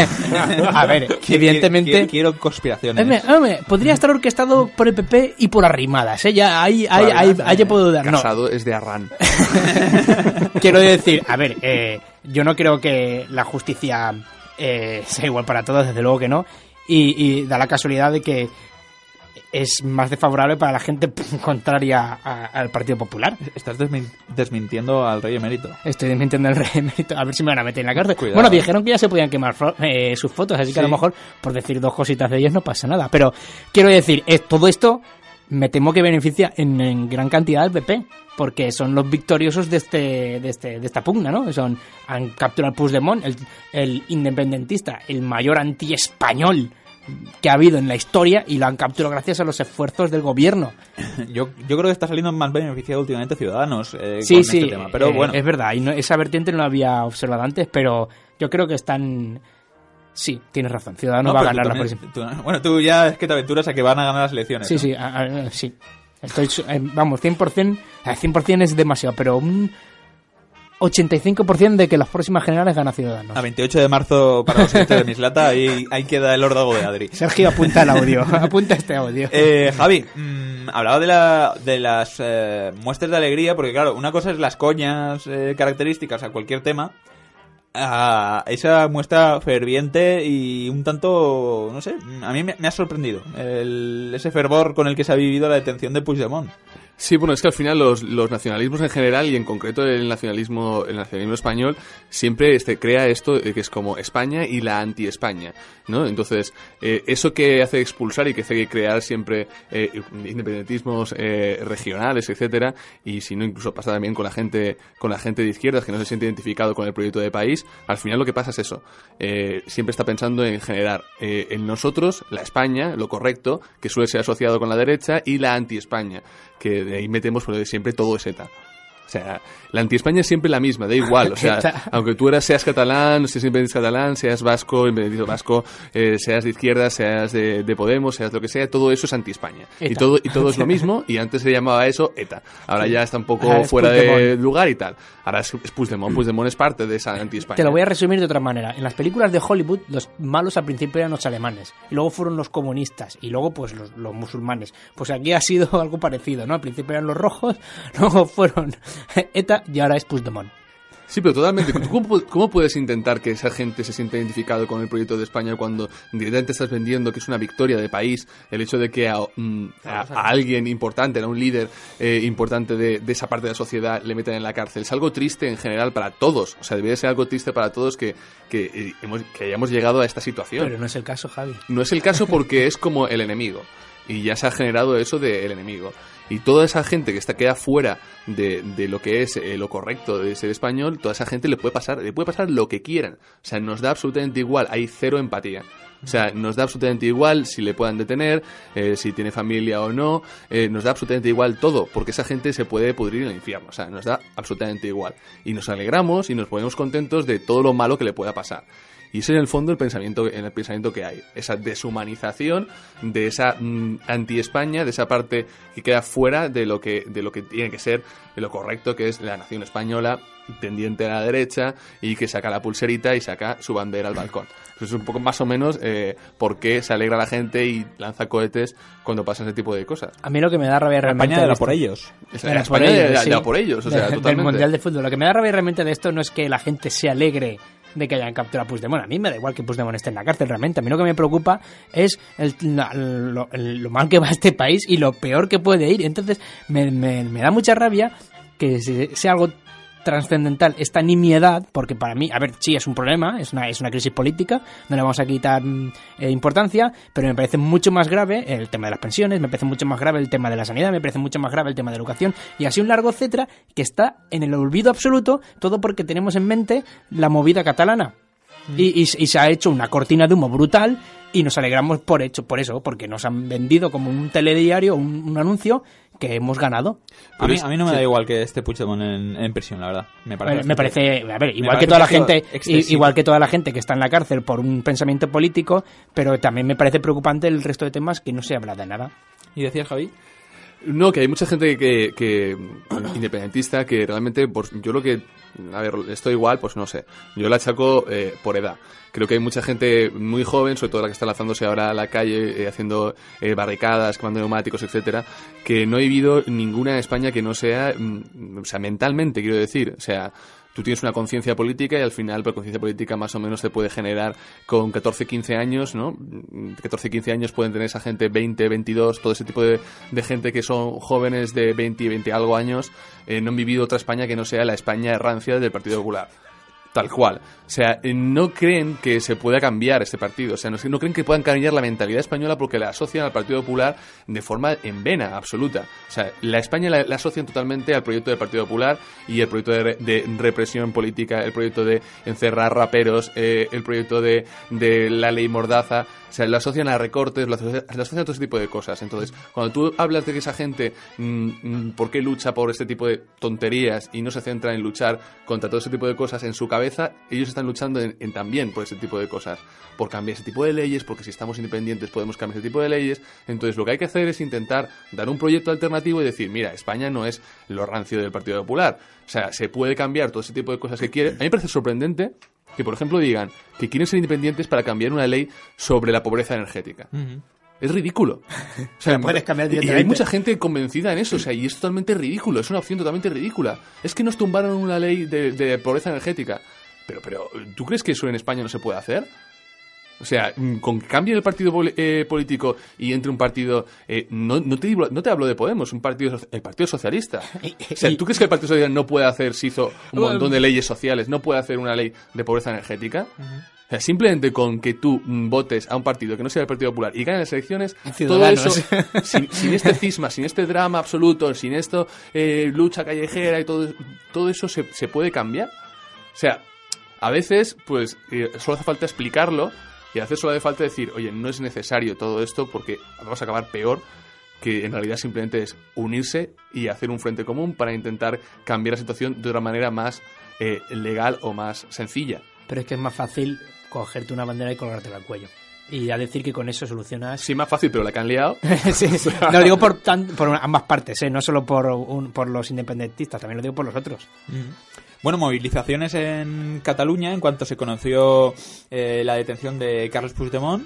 A ver, evidentemente... Quiero, quiero conspiraciones. Hombre, hombre, podría estar orquestado por el P P y por Arrimadas, ¿eh? Ya ahí, ahí, ahí, ahí ya puedo dar. Casado no. es de Arran. Quiero decir, a ver, eh, yo no creo que la justicia eh, sea igual para todos, desde luego que no, y, y da la casualidad de que es más desfavorable para la gente contraria a, al Partido Popular. Estás desmin- desmintiendo al rey emérito. Estoy desmintiendo al rey emérito. A ver si me van a meter en la cárcel. Cuidado. Bueno, dijeron que ya se podían quemar fo- eh, sus fotos, así que sí, a lo mejor por decir dos cositas de ellos no pasa nada. Pero quiero decir, es, todo esto me temo que beneficia en, en gran cantidad al P P, porque son los victoriosos de este de este de esta pugna, ¿no? Son, han capturado a Puigdemont, el, el independentista, el mayor anti-español que ha habido en la historia, y lo han capturado gracias a los esfuerzos del gobierno. Yo, yo creo que está saliendo más beneficiado últimamente Ciudadanos eh, sí, con sí, este tema. Pero eh, bueno, es verdad, y no, esa vertiente no la había observado antes, pero yo creo que están... Sí, tienes razón, Ciudadanos no, va a pero ganar tú la también, próxima. tú, bueno, tú ya es que te aventuras a que van a ganar las elecciones. Sí, ¿no? sí, a, a, sí. Estoy, eh, vamos, cien por ciento, eh, cien por ciento es demasiado, pero un ochenta y cinco por ciento de que las próximas generales gana Ciudadanos. A veintiocho de marzo para los oyentes de Mislata, ahí, ahí queda el órdago de Adri. Sergio, apunta el audio, apunta este audio. Eh, Javi, mmm, hablaba de, la, de las eh, muestras de alegría, porque claro, una cosa es las coñas eh, características a cualquier tema, a esa muestra ferviente y un tanto, no sé, a mí me, me ha sorprendido el, ese fervor con el que se ha vivido la detención de Puigdemont. Sí, bueno, es que al final los, los nacionalismos en general y en concreto el nacionalismo el nacionalismo español siempre este, crea esto que es como España y la anti-España, ¿no? Entonces, eh, eso que hace expulsar y que hace crear siempre eh, independentismos eh, regionales, etcétera, y si no incluso pasa también con la gente con la gente de izquierdas que no se siente identificado con el proyecto de país, al final lo que pasa es eso. Eh, siempre está pensando en generar eh, en nosotros la España, lo correcto, que suele ser asociado con la derecha, y la anti-España, que de ahí metemos porque siempre todo es ETA. O sea, la anti-España es siempre la misma, da igual. O sea, aunque tú eras, seas catalán, seas independentista catalán, seas vasco, independentista vasco, eh, seas de izquierda, seas de, de Podemos, seas lo que sea, todo eso es anti-España. Y todo, y todo es lo mismo, y antes se llamaba eso ETA. Ahora ya está un poco ah, fuera de lugar y tal. Ahora es, es Puigdemont. Puigdemont es parte de esa anti-España. Te lo voy a resumir de otra manera. En las películas de Hollywood, los malos al principio eran los alemanes, y luego fueron los comunistas, y luego pues los, los musulmanes. Pues aquí ha sido algo parecido, ¿no? Al principio eran los rojos, luego fueron ETA y ahora es Puigdemont. Sí, pero totalmente. ¿Cómo, ¿Cómo puedes intentar que esa gente se sienta identificado con el proyecto de España cuando directamente estás vendiendo que es una victoria de país el hecho de que a, a, a alguien importante, a un líder eh, importante de, de esa parte de la sociedad le metan en la cárcel? Es algo triste en general para todos. O sea, debería ser algo triste para todos que, que, eh, hemos, que hayamos llegado a esta situación. Pero no es el caso, Javi. No es el caso porque es como el enemigo. Y ya se ha generado eso del enemigo. Y toda esa gente que está queda fuera de, de lo que es eh, lo correcto de ser español, toda esa gente le puede pasar, le puede pasar lo que quieran. O sea, nos da absolutamente igual, hay cero empatía. O sea, nos da absolutamente igual si le puedan detener, eh, si tiene familia o no, eh, nos da absolutamente igual todo, porque esa gente se puede pudrir en el infierno. O sea, nos da absolutamente igual. Y nos alegramos y nos ponemos contentos de todo lo malo que le pueda pasar. Y ese es en el fondo el pensamiento, en el pensamiento que hay. Esa deshumanización de esa mmm, anti-España, de esa parte que queda fuera de lo que, de lo que tiene que ser de lo correcto, que es la nación española, tendiente a la derecha, y que saca la pulserita y saca su bandera al balcón. Eso es un poco más o menos eh, por qué se alegra la gente y lanza cohetes cuando pasa ese tipo de cosas. A mí lo que me da rabia realmente... España era por ellos. Era España era sí. por ellos, o sea, de, totalmente. Del Mundial de Fútbol. Lo que me da rabia realmente de esto no es que la gente se alegre de que hayan capturado a Puigdemont. A mí me da igual que Puigdemont esté en la cárcel, realmente. A mí lo que me preocupa es el, lo, el, lo mal que va este país y lo peor que puede ir. Entonces, me, me, me da mucha rabia que sea algo trascendental esta nimiedad, porque para mí, a ver, sí, es un problema, es una, es una crisis política, no le vamos a quitar eh, importancia, pero me parece mucho más grave el tema de las pensiones, me parece mucho más grave el tema de la sanidad, me parece mucho más grave el tema de la educación, y así un largo etcétera que está en el olvido absoluto, todo porque tenemos en mente la movida catalana. Mm. Y, y, y se ha hecho una cortina de humo brutal y nos alegramos por hecho por eso, porque nos han vendido como un telediario, un, un anuncio que hemos ganado. A mí, a mí no me da igual que esté Puigdemont en, en prisión, la verdad. Me parece, me, me parece a ver, igual que toda la gente, excesivo. igual que toda la gente que está en la cárcel por un pensamiento político, pero también me parece preocupante el resto de temas que no se habla de nada. ¿Y decías, Javi? No, que hay mucha gente que, que independentista que realmente, pues yo lo que, a ver, estoy igual, pues no sé, yo la achaco eh, por edad. Creo que hay mucha gente muy joven, sobre todo la que está lanzándose ahora a la calle, eh, haciendo eh, barricadas, quemando neumáticos, etcétera, que no he vivido ninguna en España que no sea, mm, o sea, mentalmente, quiero decir, o sea, tú tienes una conciencia política y al final, por conciencia política más o menos se puede generar con catorce, quince años, ¿no? catorce, quince años pueden tener esa gente veinte, veintidós, todo ese tipo de, de gente que son jóvenes de veinte y veinte algo años, eh, no han vivido otra España que no sea la España rancia del Partido Popular. Tal cual. O sea, no creen que se pueda cambiar este partido. O sea, no, no creen que puedan cambiar la mentalidad española porque la asocian al Partido Popular de forma en vena absoluta. O sea, la España la, la asocian totalmente al proyecto del Partido Popular y el proyecto de, de represión política, el proyecto de encerrar raperos, eh, el proyecto de, de la ley Mordaza. O sea, lo asocian a recortes, lo asocian, lo asocian a todo ese tipo de cosas. Entonces, cuando tú hablas de que esa gente, mmm, ¿por qué lucha por este tipo de tonterías y no se centra en luchar contra todo ese tipo de cosas en su cabeza? cabeza ellos están luchando en, en también por ese tipo de cosas, por cambiar ese tipo de leyes, porque si estamos independientes podemos cambiar ese tipo de leyes. Entonces lo que hay que hacer es intentar dar un proyecto alternativo y decir, mira, España no es lo rancio del Partido Popular, o sea, se puede cambiar todo ese tipo de cosas que quiere. A mí me parece sorprendente que, por ejemplo, digan que quieren ser independientes para cambiar una ley sobre la pobreza energética. Uh-huh. Es ridículo. O sea, puedes cambiar y hay mucha gente convencida en eso, o sea, y es totalmente ridículo, es una opción totalmente ridícula. Es que nos tumbaron una ley de, de pobreza energética. Pero, pero, ¿tú crees que eso en España no se puede hacer? O sea, con que cambie el partido eh, político y entre un partido... Eh, no, no, te digo, no te hablo de Podemos, un partido, el Partido Socialista. O sea, ¿tú crees que el Partido Socialista no puede hacer, se hizo un montón de leyes sociales, no puede hacer una ley de pobreza energética? Uh-huh. O sea, simplemente con que tú votes a un partido que no sea el Partido Popular y gane las elecciones, todo eso, sin, sin este cisma, sin este drama absoluto, sin esto, eh, lucha callejera y todo, todo eso se, se puede cambiar. O sea, a veces, pues, eh, solo hace falta explicarlo y a veces solo hace falta decir, oye, no es necesario todo esto porque vamos a acabar peor, que en realidad simplemente es unirse y hacer un frente común para intentar cambiar la situación de otra manera más eh, legal o más sencilla. Pero es que es más fácil cogerte una bandera y colgártela al cuello. Y a decir que con eso solucionas... Sí, más fácil, pero la que han liado... sí, no lo digo por, tan, por ambas partes, ¿eh? No solo por, un, por los independentistas, también lo digo por los otros. Mm. Bueno, movilizaciones en Cataluña en cuanto se conoció eh, la detención de Carles Puigdemont.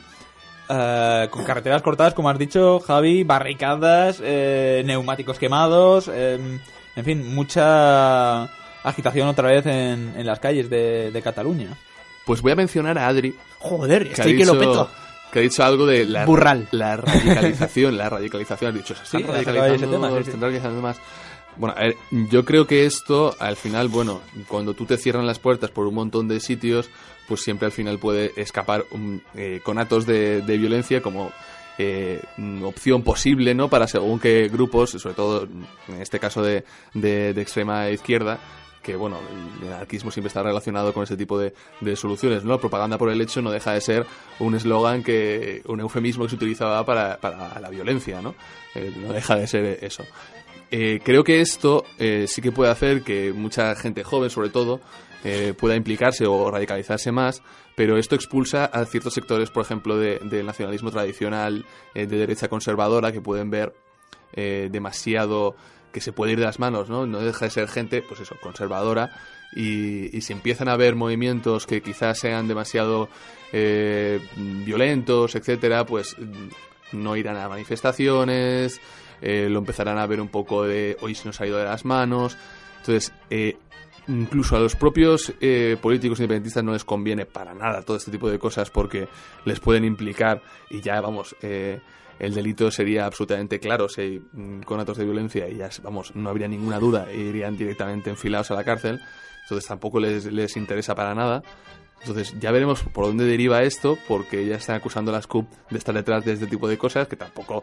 Uh, con carreteras cortadas, como has dicho, Javi, barricadas, eh, neumáticos quemados, eh, en fin, mucha agitación otra vez en, en las calles de, de Cataluña. Pues voy a mencionar a Adri. Joder, que estoy dicho, que lo peto. Que ha dicho algo de la, Burral. la radicalización. La radicalización, has dicho, se están sí, radicalizando, ese tema, sí, sí. están radicalizando más. Bueno, a ver, yo creo que esto, al final, bueno, cuando tú te cierran las puertas por un montón de sitios, pues siempre al final puede escapar um, eh, conatos de, de violencia como eh, opción posible, ¿no? Para según qué grupos, sobre todo en este caso de, de, de extrema izquierda, que bueno, el anarquismo siempre está relacionado con ese tipo de, de soluciones, ¿no? Propaganda por el hecho no deja de ser un eslogan que, un eufemismo que se utilizaba para, para la violencia, ¿no? Eh, no deja de ser eso. Eh, creo que esto eh, sí que puede hacer que mucha gente joven, sobre todo, eh, pueda implicarse o radicalizarse más, pero esto expulsa a ciertos sectores, por ejemplo, de, del nacionalismo tradicional, eh, de derecha conservadora, que pueden ver eh, demasiado... que se puede ir de las manos, ¿no? No deja de ser gente, pues eso, conservadora, y, y si empiezan a haber movimientos que quizás sean demasiado eh, violentos, etcétera, pues no irán a manifestaciones, eh, lo empezarán a ver un poco de hoy se nos ha ido de las manos. Entonces, eh, incluso a los propios eh, políticos independentistas no les conviene para nada todo este tipo de cosas porque les pueden implicar y ya, vamos... Eh, el delito sería absolutamente claro si hay conatos de violencia y ya, vamos, no habría ninguna duda e irían directamente enfilados a la cárcel. Entonces tampoco les, les interesa para nada. Entonces ya veremos por dónde deriva esto, porque ya están acusando a las C U P de estar detrás de este tipo de cosas, que tampoco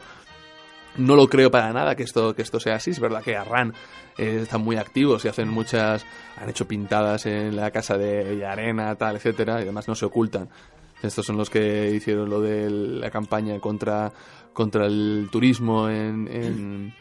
no lo creo para nada que esto que esto sea así. Es verdad que Arran eh, están muy activos y hacen muchas, han hecho pintadas en la casa de Llarena, tal, etcétera, y además no se ocultan. Estos son los que hicieron lo de la campaña contra, contra el turismo en, en,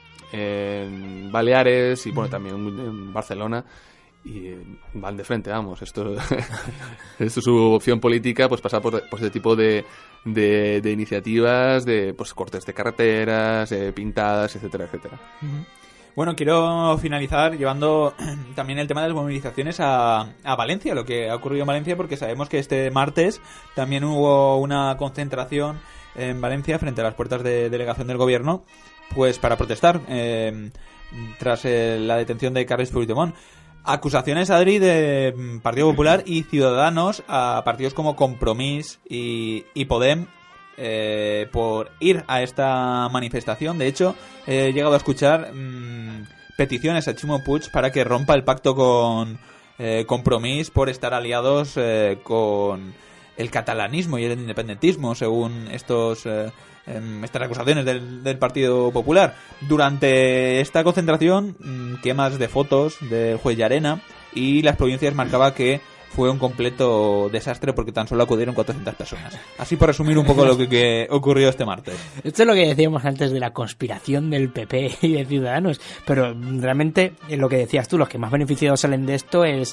en Baleares y bueno, también en Barcelona, y van de frente, vamos. Esto, esto es su opción política, pues pasar por, por ese tipo de, de, de iniciativas, de pues cortes de carreteras, de pintadas, etcétera, etcétera. Uh-huh. Bueno, quiero finalizar llevando también el tema de las movilizaciones a, a Valencia, lo que ha ocurrido en Valencia, porque sabemos que este martes también hubo una concentración en Valencia frente a las puertas de delegación del gobierno, pues para protestar eh, tras eh, la detención de Carles Puigdemont. Acusaciones, Adri, de Partido Popular y Ciudadanos a partidos como Compromís y, y Podem, Eh, por ir a esta manifestación. De hecho, he llegado a escuchar mmm, peticiones a Ximo Puig para que rompa el pacto con eh, Compromís por estar aliados eh, con el catalanismo y el independentismo, según estos eh, eh, estas acusaciones del, del Partido Popular. Durante esta concentración, mmm, quemas de fotos del juez Llarena, y las provincias marcaba que fue un completo desastre porque tan solo acudieron cuatrocientas personas. Así por resumir un poco lo que, que ocurrió este martes. Esto es lo que decíamos antes de la conspiración del P P y de Ciudadanos, pero realmente lo que decías tú, los que más beneficiados salen de esto es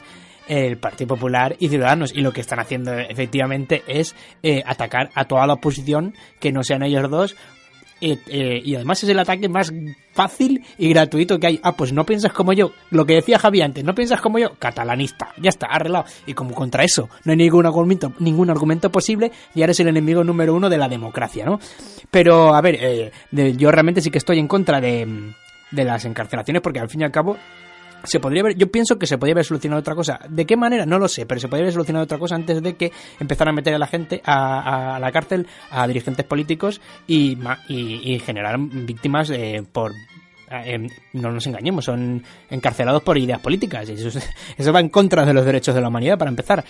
el Partido Popular y Ciudadanos, y lo que están haciendo efectivamente es eh, atacar a toda la oposición que no sean ellos dos. Eh, eh, y además es el ataque más fácil y gratuito que hay. Ah, pues no piensas como yo, lo que decía Javi antes, no piensas como yo, catalanista, ya está, arreglado. Y como contra eso no hay ningún argumento, ningún argumento posible, ya eres el enemigo número uno de la democracia, ¿no? Pero, a ver, eh, de, yo realmente sí que estoy en contra de, de las encarcelaciones, porque al fin y al cabo se podría haber, yo pienso que se podría haber solucionado otra cosa. ¿De qué manera? No lo sé, pero se podría haber solucionado otra cosa antes de que empezaran a meter a la gente a, a la cárcel, a dirigentes políticos y, y, y generar víctimas eh, por... Eh, no nos engañemos, son encarcelados por ideas políticas. Eso, es, eso va en contra de los derechos de la humanidad, para empezar.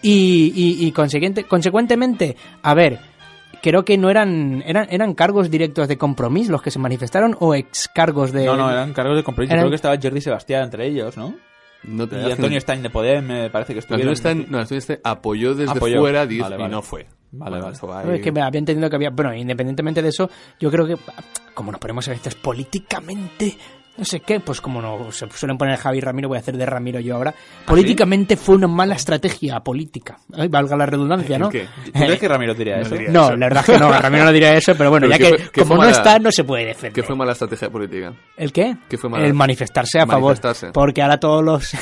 Y, y, y consiguiente, consecuentemente, a ver... Creo que no eran, eran eran cargos directos de Compromís los que se manifestaron o ex cargos de... No, no, eran cargos de Compromís. Eran... Creo que estaba Jordi Sebastián entre ellos, ¿no? No te y Antonio Stein de Podem, me parece que estuvieron... Antonio Stein, no, Antonio Stein apoyó desde apoyó. fuera diez, vale, vale. y no fue. Vale, vale. Ahí... Es que me había entendido que había... Bueno, independientemente de eso, yo creo que... Como nos ponemos a veces políticamente... No sé qué, pues como no se suelen poner Javi y Ramiro, voy a hacer de Ramiro yo ahora. Políticamente ¿sí? Fue una mala estrategia política. Ay, valga la redundancia, ¿no? ¿Qué? ¿Tú crees que Ramiro diría no eso? Diría no, eso. la verdad es que no, Ramiro no diría eso, pero bueno, pero ya que fue, como no mala, está, no se puede defender. ¿Qué fue mala estrategia política? ¿El qué? ¿Qué fue mala? El manifestarse a manifestarse. favor. Porque ahora todos los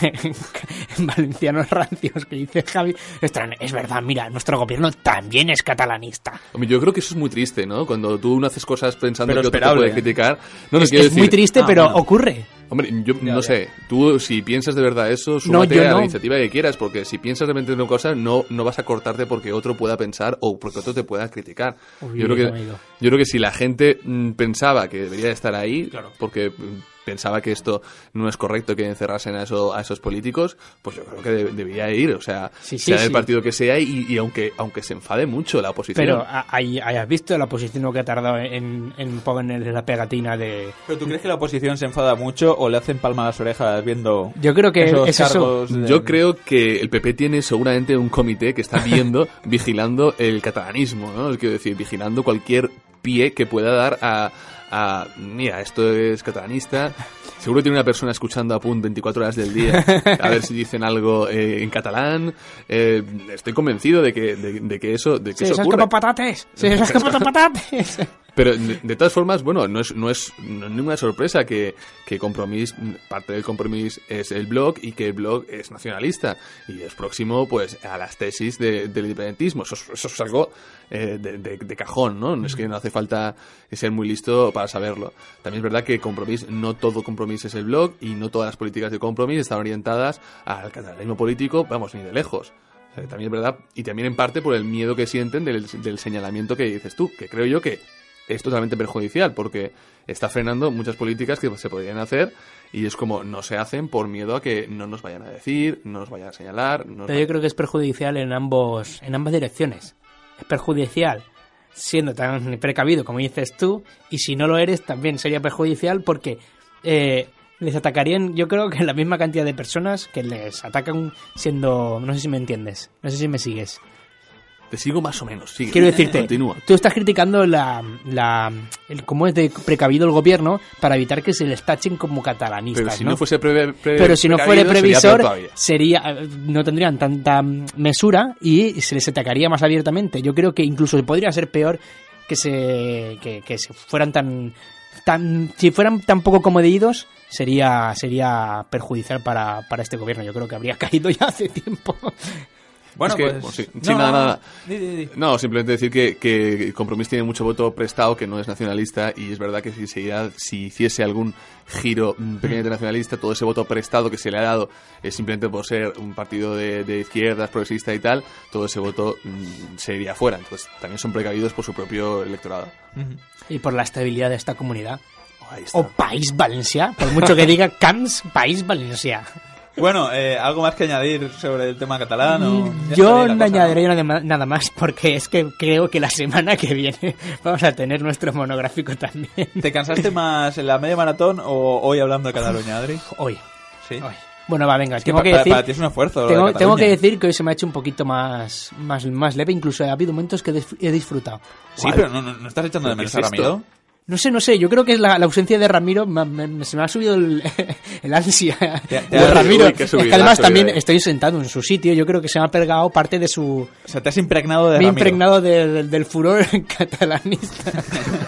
valencianos rancios que dice Javi, están, es verdad, mira, nuestro gobierno también es catalanista. Hombre, yo creo que eso es muy triste, ¿no? Cuando tú no haces cosas pensando pero que otro te puede criticar. No, es, no es decir, muy triste, ah, pero bueno. ocurre. Hombre, yo ya, no ya. sé, tú si piensas de verdad eso, súmate no, yo a no. la iniciativa que quieras, porque si piensas realmente en una cosa, no, no vas a cortarte porque otro pueda pensar o porque otro te pueda criticar. Uy, yo, creo que, amigo. yo creo que si la gente mm, pensaba que debería estar ahí, claro. porque mm, pensaba que esto no es correcto que encerrasen a, eso, a esos políticos, pues yo creo que de, debería ir, o sea, sí, sí, sea sí. del partido que sea y, y aunque aunque se enfade mucho la oposición. Pero hay, hayas visto la oposición lo que ha tardado en, en poner la pegatina de... ¿Pero tú crees que la oposición se enfada mucho o le hacen palma a las orejas viendo Yo creo que esos es cargos eso. de... Yo creo que el P P tiene seguramente un comité que está viendo, vigilando el catalanismo, ¿no? Quiero decir, vigilando cualquier pie que pueda dar a, a mira, esto es catalanista. Seguro tiene una persona escuchando a Punt veinticuatro horas del día a ver si dicen algo eh, en catalán. Eh, estoy convencido de que, de, de que eso, de que Sí, eso esas ocurre. como patates. Sí, esas como patates. Pero de, de todas formas, bueno, no es, no es, no es ninguna sorpresa que, que Compromís, parte del Compromís es el blog y que el blog es nacionalista y es próximo pues a las tesis de, del independentismo. Eso, eso es algo eh, de, de, de cajón, ¿no? No es que no hace falta ser muy listo para saberlo. También es verdad que Compromís, no todo Compromís es el blog y no todas las políticas de Compromís están orientadas al catalanismo político, vamos, ni de lejos. O sea, también es verdad, y también en parte por el miedo que sienten del, del señalamiento que dices tú, que creo yo que es totalmente perjudicial porque está frenando muchas políticas que se podrían hacer y es como no se hacen por miedo a que no nos vayan a decir, no nos vayan a señalar. No Pero yo creo que es perjudicial en ambos en ambas direcciones. Es perjudicial siendo tan precavido como dices tú y si no lo eres también sería perjudicial porque eh, les atacarían, yo creo que la misma cantidad de personas que les atacan siendo... No sé si me entiendes, no sé si me sigues. Te sigo más o menos, sigue. Quiero decirte, Continúa. tú estás criticando la, la el cómo es de precavido el gobierno para evitar que se les tachen como catalanistas, Pero si ¿no? no fuese pre, pre, Pero si no fuera precavido, previsor, sería, sería no tendrían tanta mesura y se les atacaría más abiertamente. Yo creo que incluso podría ser peor que se que, que se fueran tan tan si fueran tan poco comedidos, sería sería perjudicial para, para este gobierno. Yo creo que habría caído ya hace tiempo. Bueno, es que, pues... bueno, sí, no, sí, nada, nada. Di, di, di. No, simplemente decir que, que Compromís tiene mucho voto prestado, que no es nacionalista, y es verdad que si, se, si hiciese algún giro pequeñamente nacionalista, todo ese voto prestado que se le ha dado es simplemente por ser un partido de, de izquierdas, progresista y tal, todo ese voto mmm, se iría fuera. Entonces también son precavidos por su propio electorado. Uh-huh. Y por la estabilidad de esta comunidad. Oh, ahí está. O País Valencià, por mucho que diga Camps País Valencià. Bueno, eh, ¿algo más que añadir sobre el tema catalán? O ya Yo estaría la no cosa, añadiré nada, nada más porque es que creo que la semana que viene vamos a tener nuestro monográfico también. ¿Te cansaste más en la media maratón o hoy hablando de Cataluña, Adri? Hoy. Sí. Hoy. Bueno, va, venga, Es que tengo pa- que para, decir... para ti es un esfuerzo. lo de Tengo, Cataluña. tengo que decir que hoy se me ha hecho un poquito más, más, más leve, incluso ha habido momentos que he disfrutado. Sí, ¿Cuál? pero no, no, ¿no estás echando de ¿Pero qué menos es a esto? Ramiro? No sé, no sé, yo creo que es la, la ausencia de Ramiro, me, me, se me ha subido el, el ansia Te- te- de Ramiro. uy, qué Es que subidazo, además también eh. estoy sentado en su sitio, yo creo que se me ha pegado parte de su... O sea, te has impregnado de Me he Ramiro. impregnado de- de- del furor catalanista.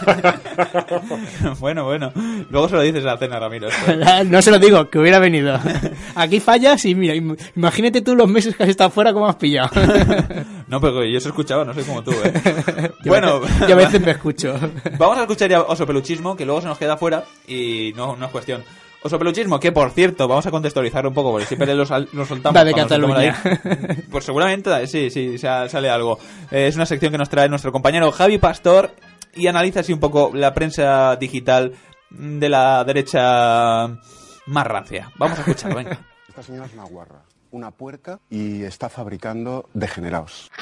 Bueno, bueno. Luego se lo dices a la cena, Ramiro. No se lo digo, que hubiera venido. Aquí fallas y mira, im- imagínate tú los meses que has estado fuera, cómo has pillado. No, pero yo os escuchaba, no soy como tú, ¿eh? Yo Bueno, a veces- yo a veces me escucho. vamos a escuchar ya Oso Peluchismo, que luego se nos queda fuera y no, no es cuestión. Oso Peluchismo, que por cierto, vamos a contextualizar un poco, porque siempre los, los soltamos. Va de cuando nos Cataluña. soltamos ahí. Pues seguramente, sí, sí, sa- sale algo. Eh, es una sección que nos trae nuestro compañero Javi Pastor y analiza así un poco la prensa digital de la derecha más rancia. Vamos a escucharlo, venga. Esta señora es una guarra, una puerca y está fabricando degenerados.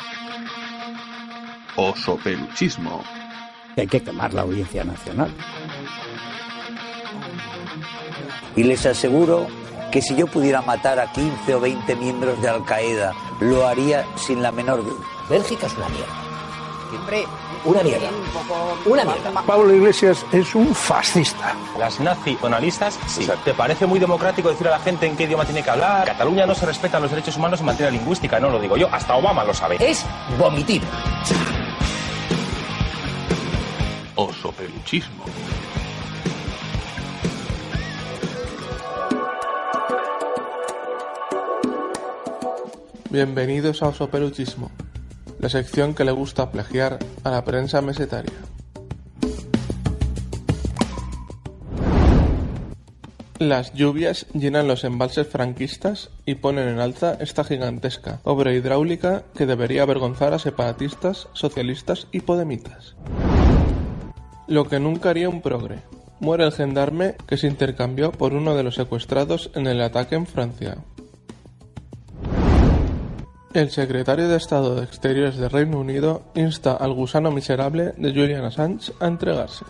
Oso Peluchismo. Hay que quemar la Audiencia Nacional. Y les aseguro que si yo pudiera matar a quince o veinte miembros de Al Qaeda, lo haría sin la menor duda. Bélgica es una mierda. Siempre una mierda. Una mierda. Pablo Iglesias es un fascista. Las nacionalistas, sí. ¿Te parece muy democrático decir a la gente en qué idioma tiene que hablar? Cataluña no se respetan los derechos humanos en materia lingüística, no lo digo yo, hasta Obama lo sabe. Es vomitir. Oso Peluchismo. Bienvenidos a Oso Peluchismo, la sección que le gusta plagiar a la prensa mesetaria. Las lluvias llenan los embalses franquistas y ponen en alza esta gigantesca obra hidráulica que debería avergonzar a separatistas, socialistas y podemitas. Lo que nunca haría un progre. Muere el gendarme que se intercambió por uno de los secuestrados en el ataque en Francia. El secretario de Estado de Exteriores de Reino Unido insta al gusano miserable de Julian Assange a entregarse.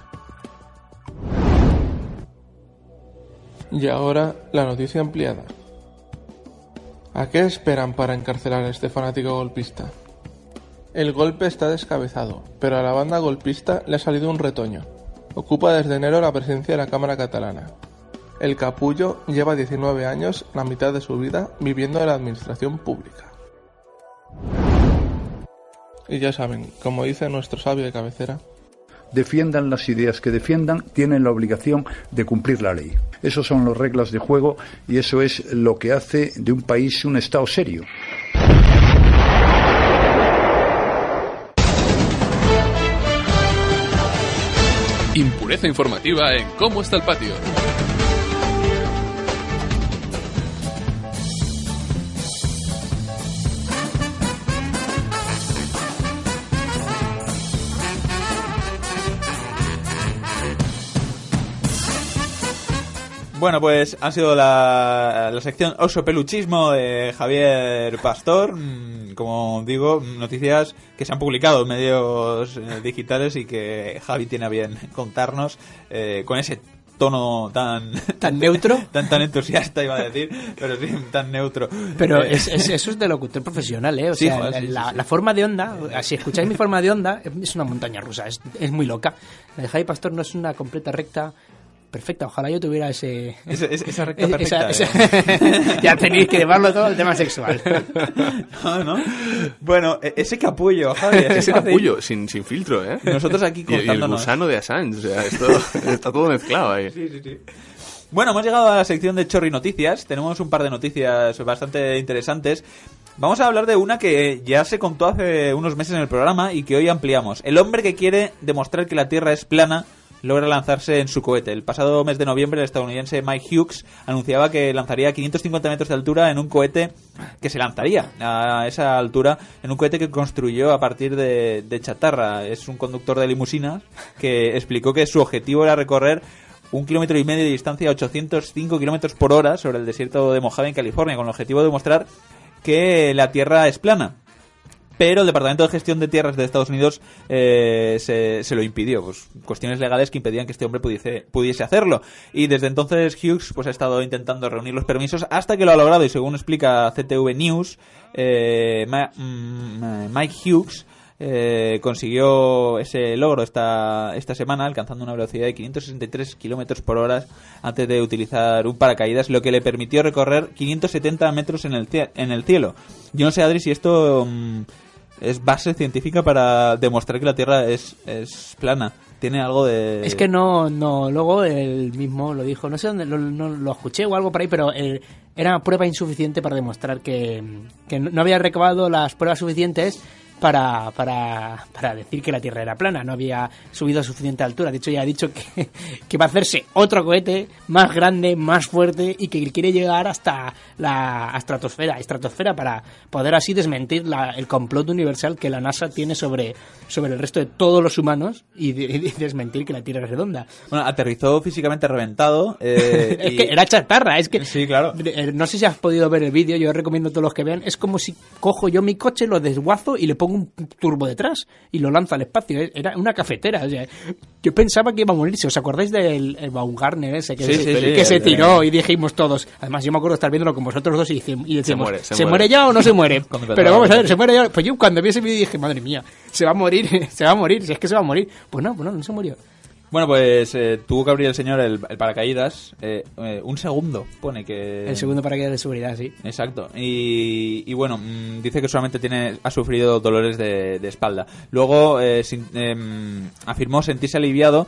Y ahora la noticia ampliada. ¿A qué esperan para encarcelar a este fanático golpista? El golpe está descabezado, pero a la banda golpista le ha salido un retoño. Ocupa desde enero la presidencia de la Cámara Catalana. El capullo lleva diecinueve años, la mitad de su vida, viviendo en la administración pública. Y ya saben, como dice nuestro sabio de cabecera, Defiendan las ideas que defiendan, tienen la obligación de cumplir la ley. Esas son las reglas de juego y eso es lo que hace de un país un Estado serio. Impureza informativa en ¿Cómo está el patio? Bueno, pues ha sido la, la sección Oso Peluchismo de Javier Pastor. Mm, Como digo, noticias que se han publicado en medios eh, digitales y que Javi tiene a bien contarnos eh, con ese tono tan tan neutro, tan tan entusiasta iba a decir, pero sí tan neutro. Pero Eh, es, es- eso es de locutor profesional, ¿eh? O Sí, sea, joder, sí, la, sí, sí. la forma de onda, si escucháis mi forma de onda, es una montaña rusa, es, es muy loca. La de Javi Pastor no es una completa recta perfecta, ojalá yo tuviera ese... Ese- ese- esa recta esa- perfecta, esa- ya tenéis que llevarlo todo al tema sexual. No, no. Bueno, e- ese capullo, Javi. Ese capullo, sin, sin filtro, ¿eh? Y nosotros aquí Y- y el cortándonos. gusano de Assange, o sea, esto está todo mezclado ahí. Sí, sí, sí. Bueno, hemos llegado a la sección de Chorri Noticias. Tenemos un par de noticias bastante interesantes. Vamos a hablar de una que ya se contó hace unos meses en el programa y que hoy ampliamos. El hombre que quiere demostrar que la Tierra es plana logra lanzarse en su cohete. El pasado mes de noviembre el estadounidense Mike Hughes anunciaba que lanzaría quinientos cincuenta metros de altura en un cohete que se lanzaría a esa altura en un cohete que construyó a partir de, de chatarra. Es un conductor de limusinas que explicó que su objetivo era recorrer un kilómetro y medio de distancia a ochocientos cinco kilómetros por hora sobre el desierto de Mojave en California, con el objetivo de demostrar que la Tierra es plana. Pero el Departamento de Gestión de Tierras de Estados Unidos eh, se, se lo impidió, pues cuestiones legales que impedían que este hombre pudiese, pudiese hacerlo. Y desde entonces Hughes pues ha estado intentando reunir los permisos hasta que lo ha logrado, y según explica C T V News, eh, Ma- mm, Mike Hughes eh, consiguió ese logro esta, esta semana, alcanzando una velocidad de quinientos sesenta y tres kilómetros por hora antes de utilizar un paracaídas, lo que le permitió recorrer quinientos setenta metros en el, cie- en el cielo. Yo no sé, Adri, si esto mmm, es base científica para demostrar que la Tierra es, es plana. Tiene algo de... Es que no, no, luego él mismo lo dijo, no sé dónde, lo, no, lo escuché o algo por ahí, pero eh, era prueba insuficiente para demostrar que, que no había recabado las pruebas suficientes para, para, para decir que la Tierra era plana, no había subido a suficiente altura. De hecho, ya ha dicho que, que va a hacerse otro cohete más grande, más fuerte y que quiere llegar hasta la estratosfera, estratosfera para poder así desmentir la, el complot universal que la NASA tiene sobre, sobre el resto de todos los humanos y, de, y desmentir que la Tierra es redonda. Bueno, aterrizó físicamente reventado. Eh, es y... que era chatarra, es que... Sí, claro. No sé si has podido ver el vídeo, yo recomiendo a todos los que vean. Es como si cojo yo mi coche, lo desguazo y le pongo un turbo detrás y lo lanzo al espacio. Era una cafetera. O sea, yo pensaba que iba a morirse. ¿Os acordáis del el Baumgartner ese que, sí, se, sí, sí, que el, se tiró el... y dijimos todos? Además, yo me acuerdo de estar viéndolo con vosotros dos y, dice, y decíamos, ¿se muere, se, ¿se muere. muere ya o no se muere? Pero vamos a ver, ¿se muere ya? Pues yo cuando vi ese vídeo dije, madre mía, se va a morir, se va a morir, si es que se va a morir. Pues no, pues no, no se murió. Bueno, pues eh, tuvo que abrir el señor el, el paracaídas eh, eh, un segundo, pone que... El segundo paracaídas de seguridad, sí. Exacto. Y, y bueno, mmm, dice que solamente tiene ha sufrido dolores de, de espalda. Luego eh, sin, eh, afirmó sentirse aliviado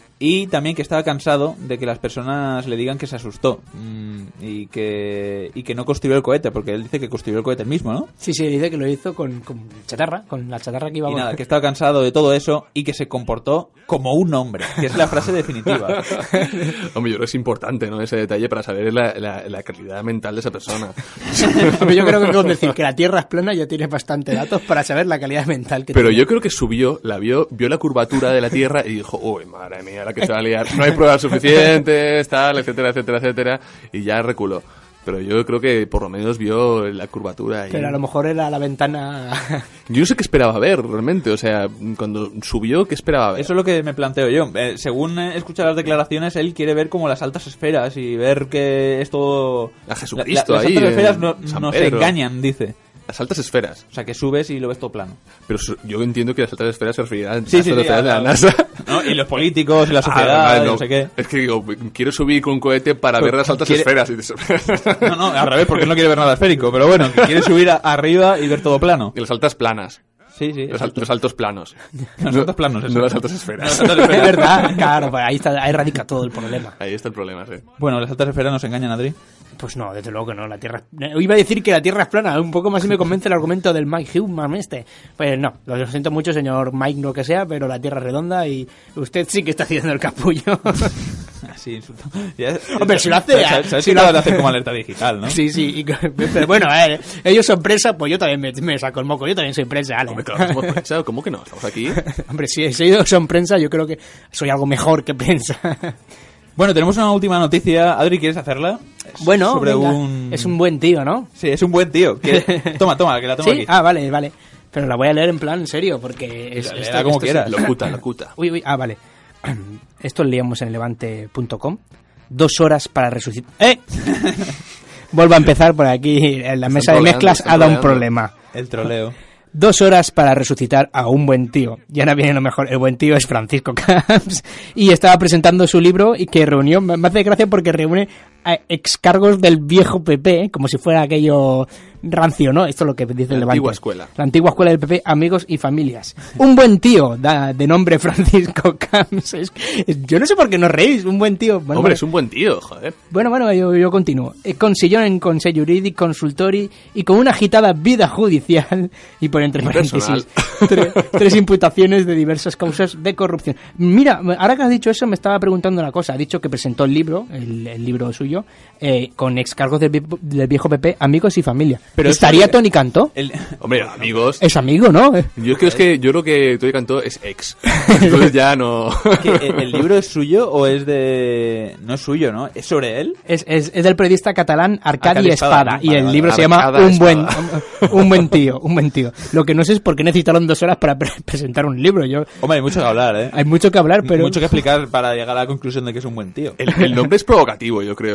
y también que estaba cansado de que las personas le digan que se asustó mmm, y que y que no construyó el cohete, porque él dice que construyó el cohete mismo, ¿no? Sí, sí, dice que lo hizo con, con chatarra, con la chatarra que iba a... Y nada, que estaba cansado de todo eso y que se comportó como un hombre, que es la frase definitiva. Hombre, yo creo que es importante, ¿no?, ese detalle para saber la, la, la calidad mental de esa persona. Hombre, yo creo que con decir que la Tierra es plana ya tienes bastante datos para saber la calidad mental que Pero tiene. Yo creo que subió, la vio, vio la curvatura de la Tierra y dijo, uy, madre mía, la que se va a liar. No hay pruebas suficientes, tal, etcétera, etcétera, etcétera, y ya reculó. Pero yo creo que por lo menos vio la curvatura. Y... Pero a lo mejor era la ventana... Yo no sé qué esperaba ver realmente, o sea, cuando subió, ¿qué esperaba ver? Eso es lo que me planteo yo. Eh, según he escuchado las declaraciones, él quiere ver como las altas esferas y ver que es todo... A Jesucristo la, la, ahí. Las altas esferas no, no se engañan, dice. Las altas esferas. O sea, que subes y lo ves todo plano. Pero su, yo entiendo que las altas esferas se referirán sí, a las sí, altas sí, esferas a, de la NASA. ¿No? Y los políticos y la sociedad, ah, vale, no. no sé qué. Es que digo, quiero subir con un cohete para pero ver las altas quiere... esferas. No, no, al revés, porque él no quiere ver nada esférico. Pero bueno, que quiere subir a, arriba y ver todo plano. Y las altas planas. Sí, sí. Los, al, los altos planos. Los altos planos, no, no las altas esferas. No, las altas esferas. Es verdad, claro, pues ahí, está, ahí radica todo el problema. Ahí está el problema, sí. Bueno, las altas esferas nos engañan, Adri. Pues no, desde luego que no, la Tierra... Iba a decir que la Tierra es plana, un poco más si me convence el argumento del Mike Hume este. Pues no, lo siento mucho, señor Mike, lo que sea, pero la Tierra es redonda y usted sí que está haciendo el capullo. Así insulto. Hombre, si lo hace... ¿Sabes, ¿sabes si que lo hace... hacer como alerta digital, no? Sí, sí, y, pero bueno, a ver, ellos son prensa, pues yo también me, me saco el moco, yo también soy prensa, Ale. Hombre, claro, somos prensa, ¿cómo que no? Estamos aquí. Hombre, si, si ellos son prensa, yo creo que soy algo mejor que prensa. Bueno, tenemos una última noticia. Adri, ¿quieres hacerla? Es bueno, sobre venga, un... es un buen tío, ¿no? Sí, es un buen tío. Toma, toma, que la tengo ¿Sí? aquí. Ah, vale, vale. Pero la voy a leer en plan en serio, porque... Es, esto, esto como quieras. Es... Locuta, locuta. Uy, uy, ah, vale. Esto lo leíamos en levante punto com. Dos horas para resucitar... ¡Eh! Vuelvo a empezar por aquí. En la están mesa de mezclas ha dado un problema. El troleo. Dos horas para resucitar a un buen tío. Y ahora viene lo mejor. El buen tío es Francisco Camps. Y estaba presentando su libro y que reunió... Me hace gracia porque reúne a excargos del viejo P P, como si fuera aquello rancio, ¿no? Esto es lo que dice el Levante. La antigua escuela. La antigua escuela del P P, amigos y familias. Un buen tío, da, de nombre Francisco Camps. Es, es, yo no sé por qué no reís. Un buen tío. Bueno, Hombre, bueno, es un buen tío, joder. Bueno, bueno, yo, yo continúo. Eh, con sillón en Consell Jurídic, consultori y con una agitada vida judicial y por entre paréntesis tre, tres imputaciones de diversas causas de corrupción. Mira, ahora que has dicho eso me estaba preguntando una cosa. Ha dicho que presentó el libro, el, el libro suyo, eh, con excargos del, del viejo P P, amigos y familia. Pero ¿estaría Tony Cantó? El... Hombre, amigos. Es amigo, ¿no? Yo creo, es que, yo creo que Tony Cantó es ex. Entonces ya no... ¿El, ¿El libro es suyo o es de...? No es suyo, ¿no? ¿Es sobre él? Es, es, es del periodista catalán Arcadi, Arcadi Espada, Espada ¿no? Y vale, el vale, libro vale, se llama un buen, un buen tío, un buen tío. Lo que no sé es por qué necesitaron dos horas para pre presentar un libro. Yo... Hombre, hay mucho que hablar, ¿eh? Hay mucho que hablar, pero... Mucho que explicar para llegar a la conclusión de que es un buen tío. El, el nombre es provocativo, yo creo,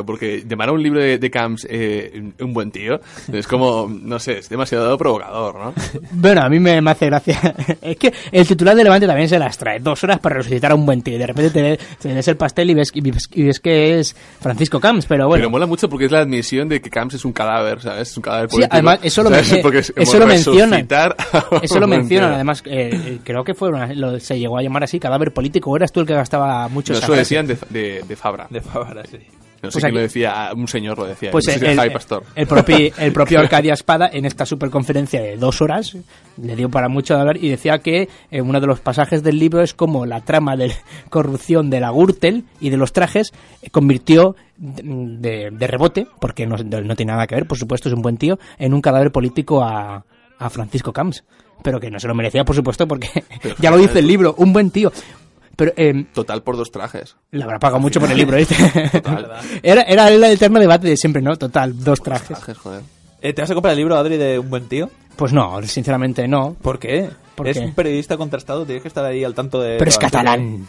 porque llamar a un libro de, de Camps eh, un buen tío es como, no sé, es demasiado provocador, ¿no? Bueno, a mí me, me hace gracia. Es que el titular de Levante también se las trae. Dos horas para resucitar a un buen tío. Y de repente te ves, te ves el pastel y ves, y ves, y ves que es Francisco Camps, pero bueno. Pero mola mucho porque es la admisión de que Camps es un cadáver, ¿sabes? Es un cadáver político. Sí, además, eso lo, men- eso lo mencionan. Eso lo mencionan, además, eh, creo que fue una, lo, se llegó a llamar así, cadáver político, o eras tú el que gastaba mucho no, esa eso lo frase. decían de, de, de Fabra. De Fabra, sí. No sé pues quién aquí, lo decía, un señor lo decía. Pues no sé el, si el, Pastor. el, propio, el propio Arcadia Espada, en esta superconferencia de dos horas, le dio para mucho de hablar y decía que eh, uno de los pasajes del libro es como la trama de corrupción de la Gürtel y de los trajes eh, convirtió de, de, de rebote, porque no, no tiene nada que ver, por supuesto es un buen tío, en un cadáver político a, a Francisco Camps. Pero que no se lo merecía, por supuesto, porque Pero, ya lo dice el libro, un buen tío. Pero, eh, total por dos trajes. Le habrá pagado mucho por el libro, ¿viste? Total. Era, era el eterno debate de siempre, ¿no? Total, dos trajes. Dos trajes, joder. Eh, ¿Te vas a comprar el libro, Adri, de Un buen tío? Pues no, sinceramente no. ¿Por qué? ¿Por es qué? un periodista contrastado, tienes que estar ahí al tanto de... Pero es catalán.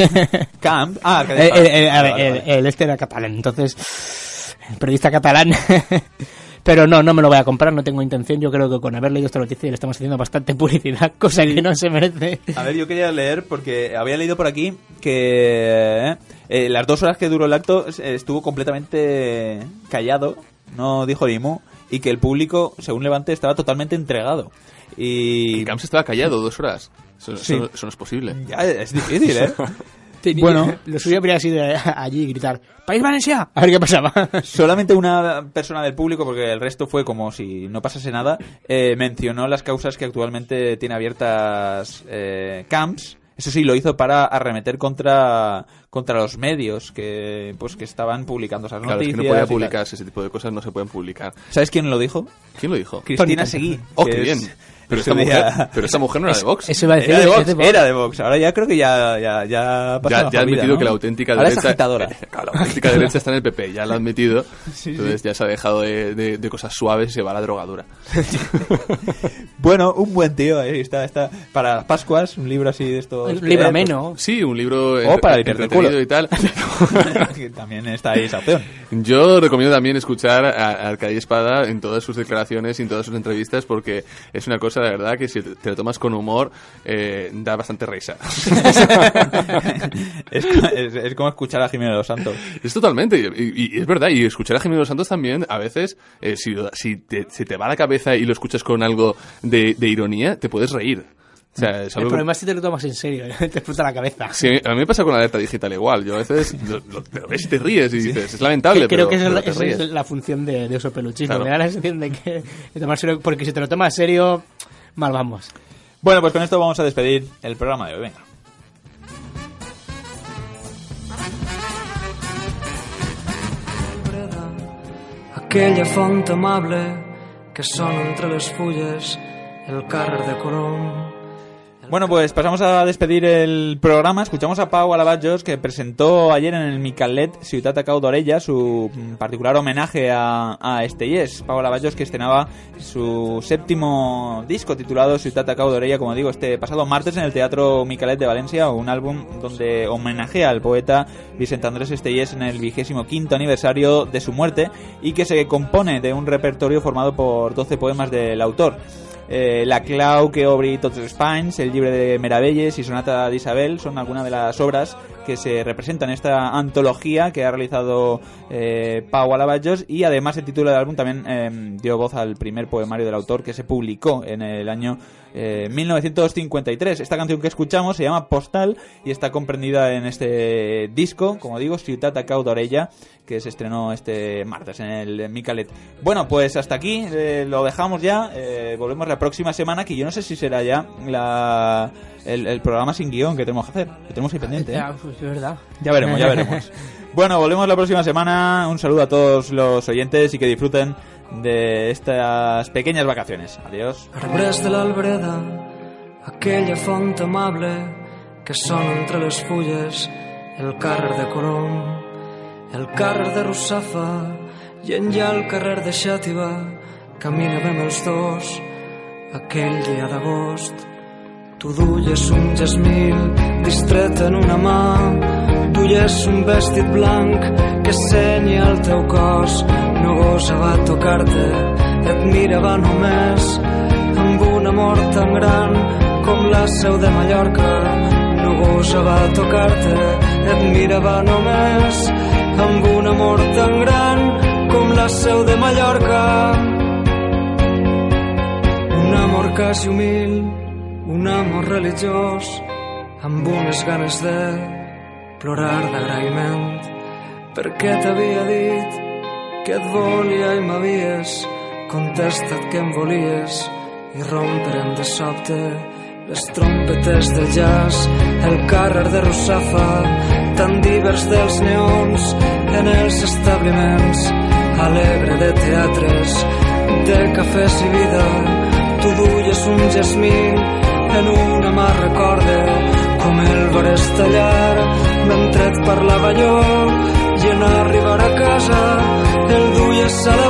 Camp. Ah, el, el, el, vale, vale, el, vale. el este era catalán, entonces... El periodista catalán... Pero no, no me lo voy a comprar, no tengo intención. Yo creo que con haber leído esta noticia le estamos haciendo bastante publicidad, cosa que no se merece. A ver, yo quería leer porque había leído por aquí que eh, las dos horas que duró el acto estuvo completamente callado, no dijo ni mu, y que el público, según Levante, estaba totalmente entregado. Y... Que Camps estaba callado dos horas. Eso, sí. eso, eso no es posible. Ya, es difícil, ¿eh? Tenía, bueno, lo suyo habría sido allí y gritar ¡País Valencia! A ver qué pasaba. Solamente una persona del público, porque el resto fue como si no pasase nada, eh, mencionó las causas que actualmente tiene abiertas eh, Camps. Eso sí, lo hizo para arremeter contra contra los medios que pues que estaban publicando esas claro, noticias. Es que no podía publicarse, ese tipo de cosas no se pueden publicar. ¿Sabes quién lo dijo? ¿Quién lo dijo? Cristina Seguí. ¡Oh, qué bien! Pero esta, mujer, pero esta mujer no era de Vox. Eso iba a decir, era, de Vox, de Vox. era de Vox. Ahora ya creo que ya ya ya ha pasado ya, ya ha admitido ¿no? que la auténtica Ahora derecha es agitadora. Claro, la auténtica derecha está en el P P, ya lo ha admitido. Sí, entonces sí. ya se ha dejado de, de, de cosas suaves y se va a la drogadura. Bueno, un buen tío, ahí está, está para las Pascuas, un libro así de estos. Un libro ameno. Sí, un libro o para el entretenido y tal. Que también está ahí esa opción. Yo recomiendo también escuchar a, a Arcadia Espada en todas sus declaraciones y en todas sus entrevistas porque es una cosa de verdad que si te lo tomas con humor eh, da bastante risa. es, es, es como escuchar a Jiménez Los Santos. Es totalmente, y, y, y es verdad, y escuchar a Jiménez Los Santos también a veces, eh, si, si te, se te va la cabeza y lo escuchas con algo de, de ironía, te puedes reír. O sea, es el algo problema es si te lo tomas en serio, te explota la cabeza. Sí, a mí me pasa con Alerta Digital igual. Yo a veces lo, lo, lo ves y te ríes y dices, es lamentable, Creo pero, que esa es, la, pero esa es la función de, de Oso Peluchismo. Claro. Me da la sensación de que de tomar serio, porque si te lo tomas serio, mal vamos. Bueno, pues con esto vamos a despedir el programa de hoy. Venga. Aquella font amable que sona entre les fulles el carrer de Colom. Bueno, pues pasamos a despedir el programa. Escuchamos a Pau Alabatjos, que presentó ayer en el Micalet Ciutat a Cau d'Orella su particular homenaje a, a Estellés. Pau Alabatjos, que estrenaba su séptimo disco titulado Ciutat a Cau d'Orella, como digo, este pasado martes en el Teatro Micalet de Valencia, un álbum donde homenajea al poeta Vicent Andrés Estellés en el vigésimo quinto aniversario de su muerte y que se compone de un repertorio formado por doce poemas del autor. Eh, La clau que obri tots els panys, El llibre de Meravelles y Sonata d'Isabel son algunas de las obras que se representan en esta antología que ha realizado eh, Pau Alabatjos, y además el título del álbum también eh, dio voz al primer poemario del autor que se publicó en el año eh, mil novecientos cincuenta y tres. Esta canción que escuchamos se llama Postal y está comprendida en este disco, como digo, Ciutat a Cau d'Orella, que se estrenó este martes en el Micalet. Bueno, pues hasta aquí eh, lo dejamos ya. Eh, volvemos la próxima semana, que yo no sé si será ya la el, el programa sin guión que tenemos que hacer, que tenemos ahí pendiente, ¿eh? Ya, pues es verdad. Ya veremos, ya veremos. Bueno, volvemos la próxima semana. Un saludo a todos los oyentes y que disfruten de estas pequeñas vacaciones. Adiós. Arbres de l'Albreda, aquella font amable que sona entre les fulles el carrer de Colom, el carrer de Russafa i enllà el carrer de Xàtiva caminàvem els dos aquell dia d'agost. Tu duies un jasmil distret en una mà, duies un vestit blanc que senya el teu cos, no gosava tocar-te, et mirava només amb un amor tan gran com la seu de Mallorca. No gosava tocar-te, et mirava només amb un amor tan gran com la seu de Mallorca. Un amor quasi humil, un amor religiós, amb unes ganes de plorar d'agraïment, perquè t'havia dit que et volia i m'havies contestat que em volies, i romperem de sobte les trompetes del jazz, el carrer de Russafa, tan divers dels neons en els establiments, alegre de teatres, de cafès i vida. Tu duies un jasmí en una mà, recorde com el vares tallar mentre et parlava jo, i en arribar a casa el duies a la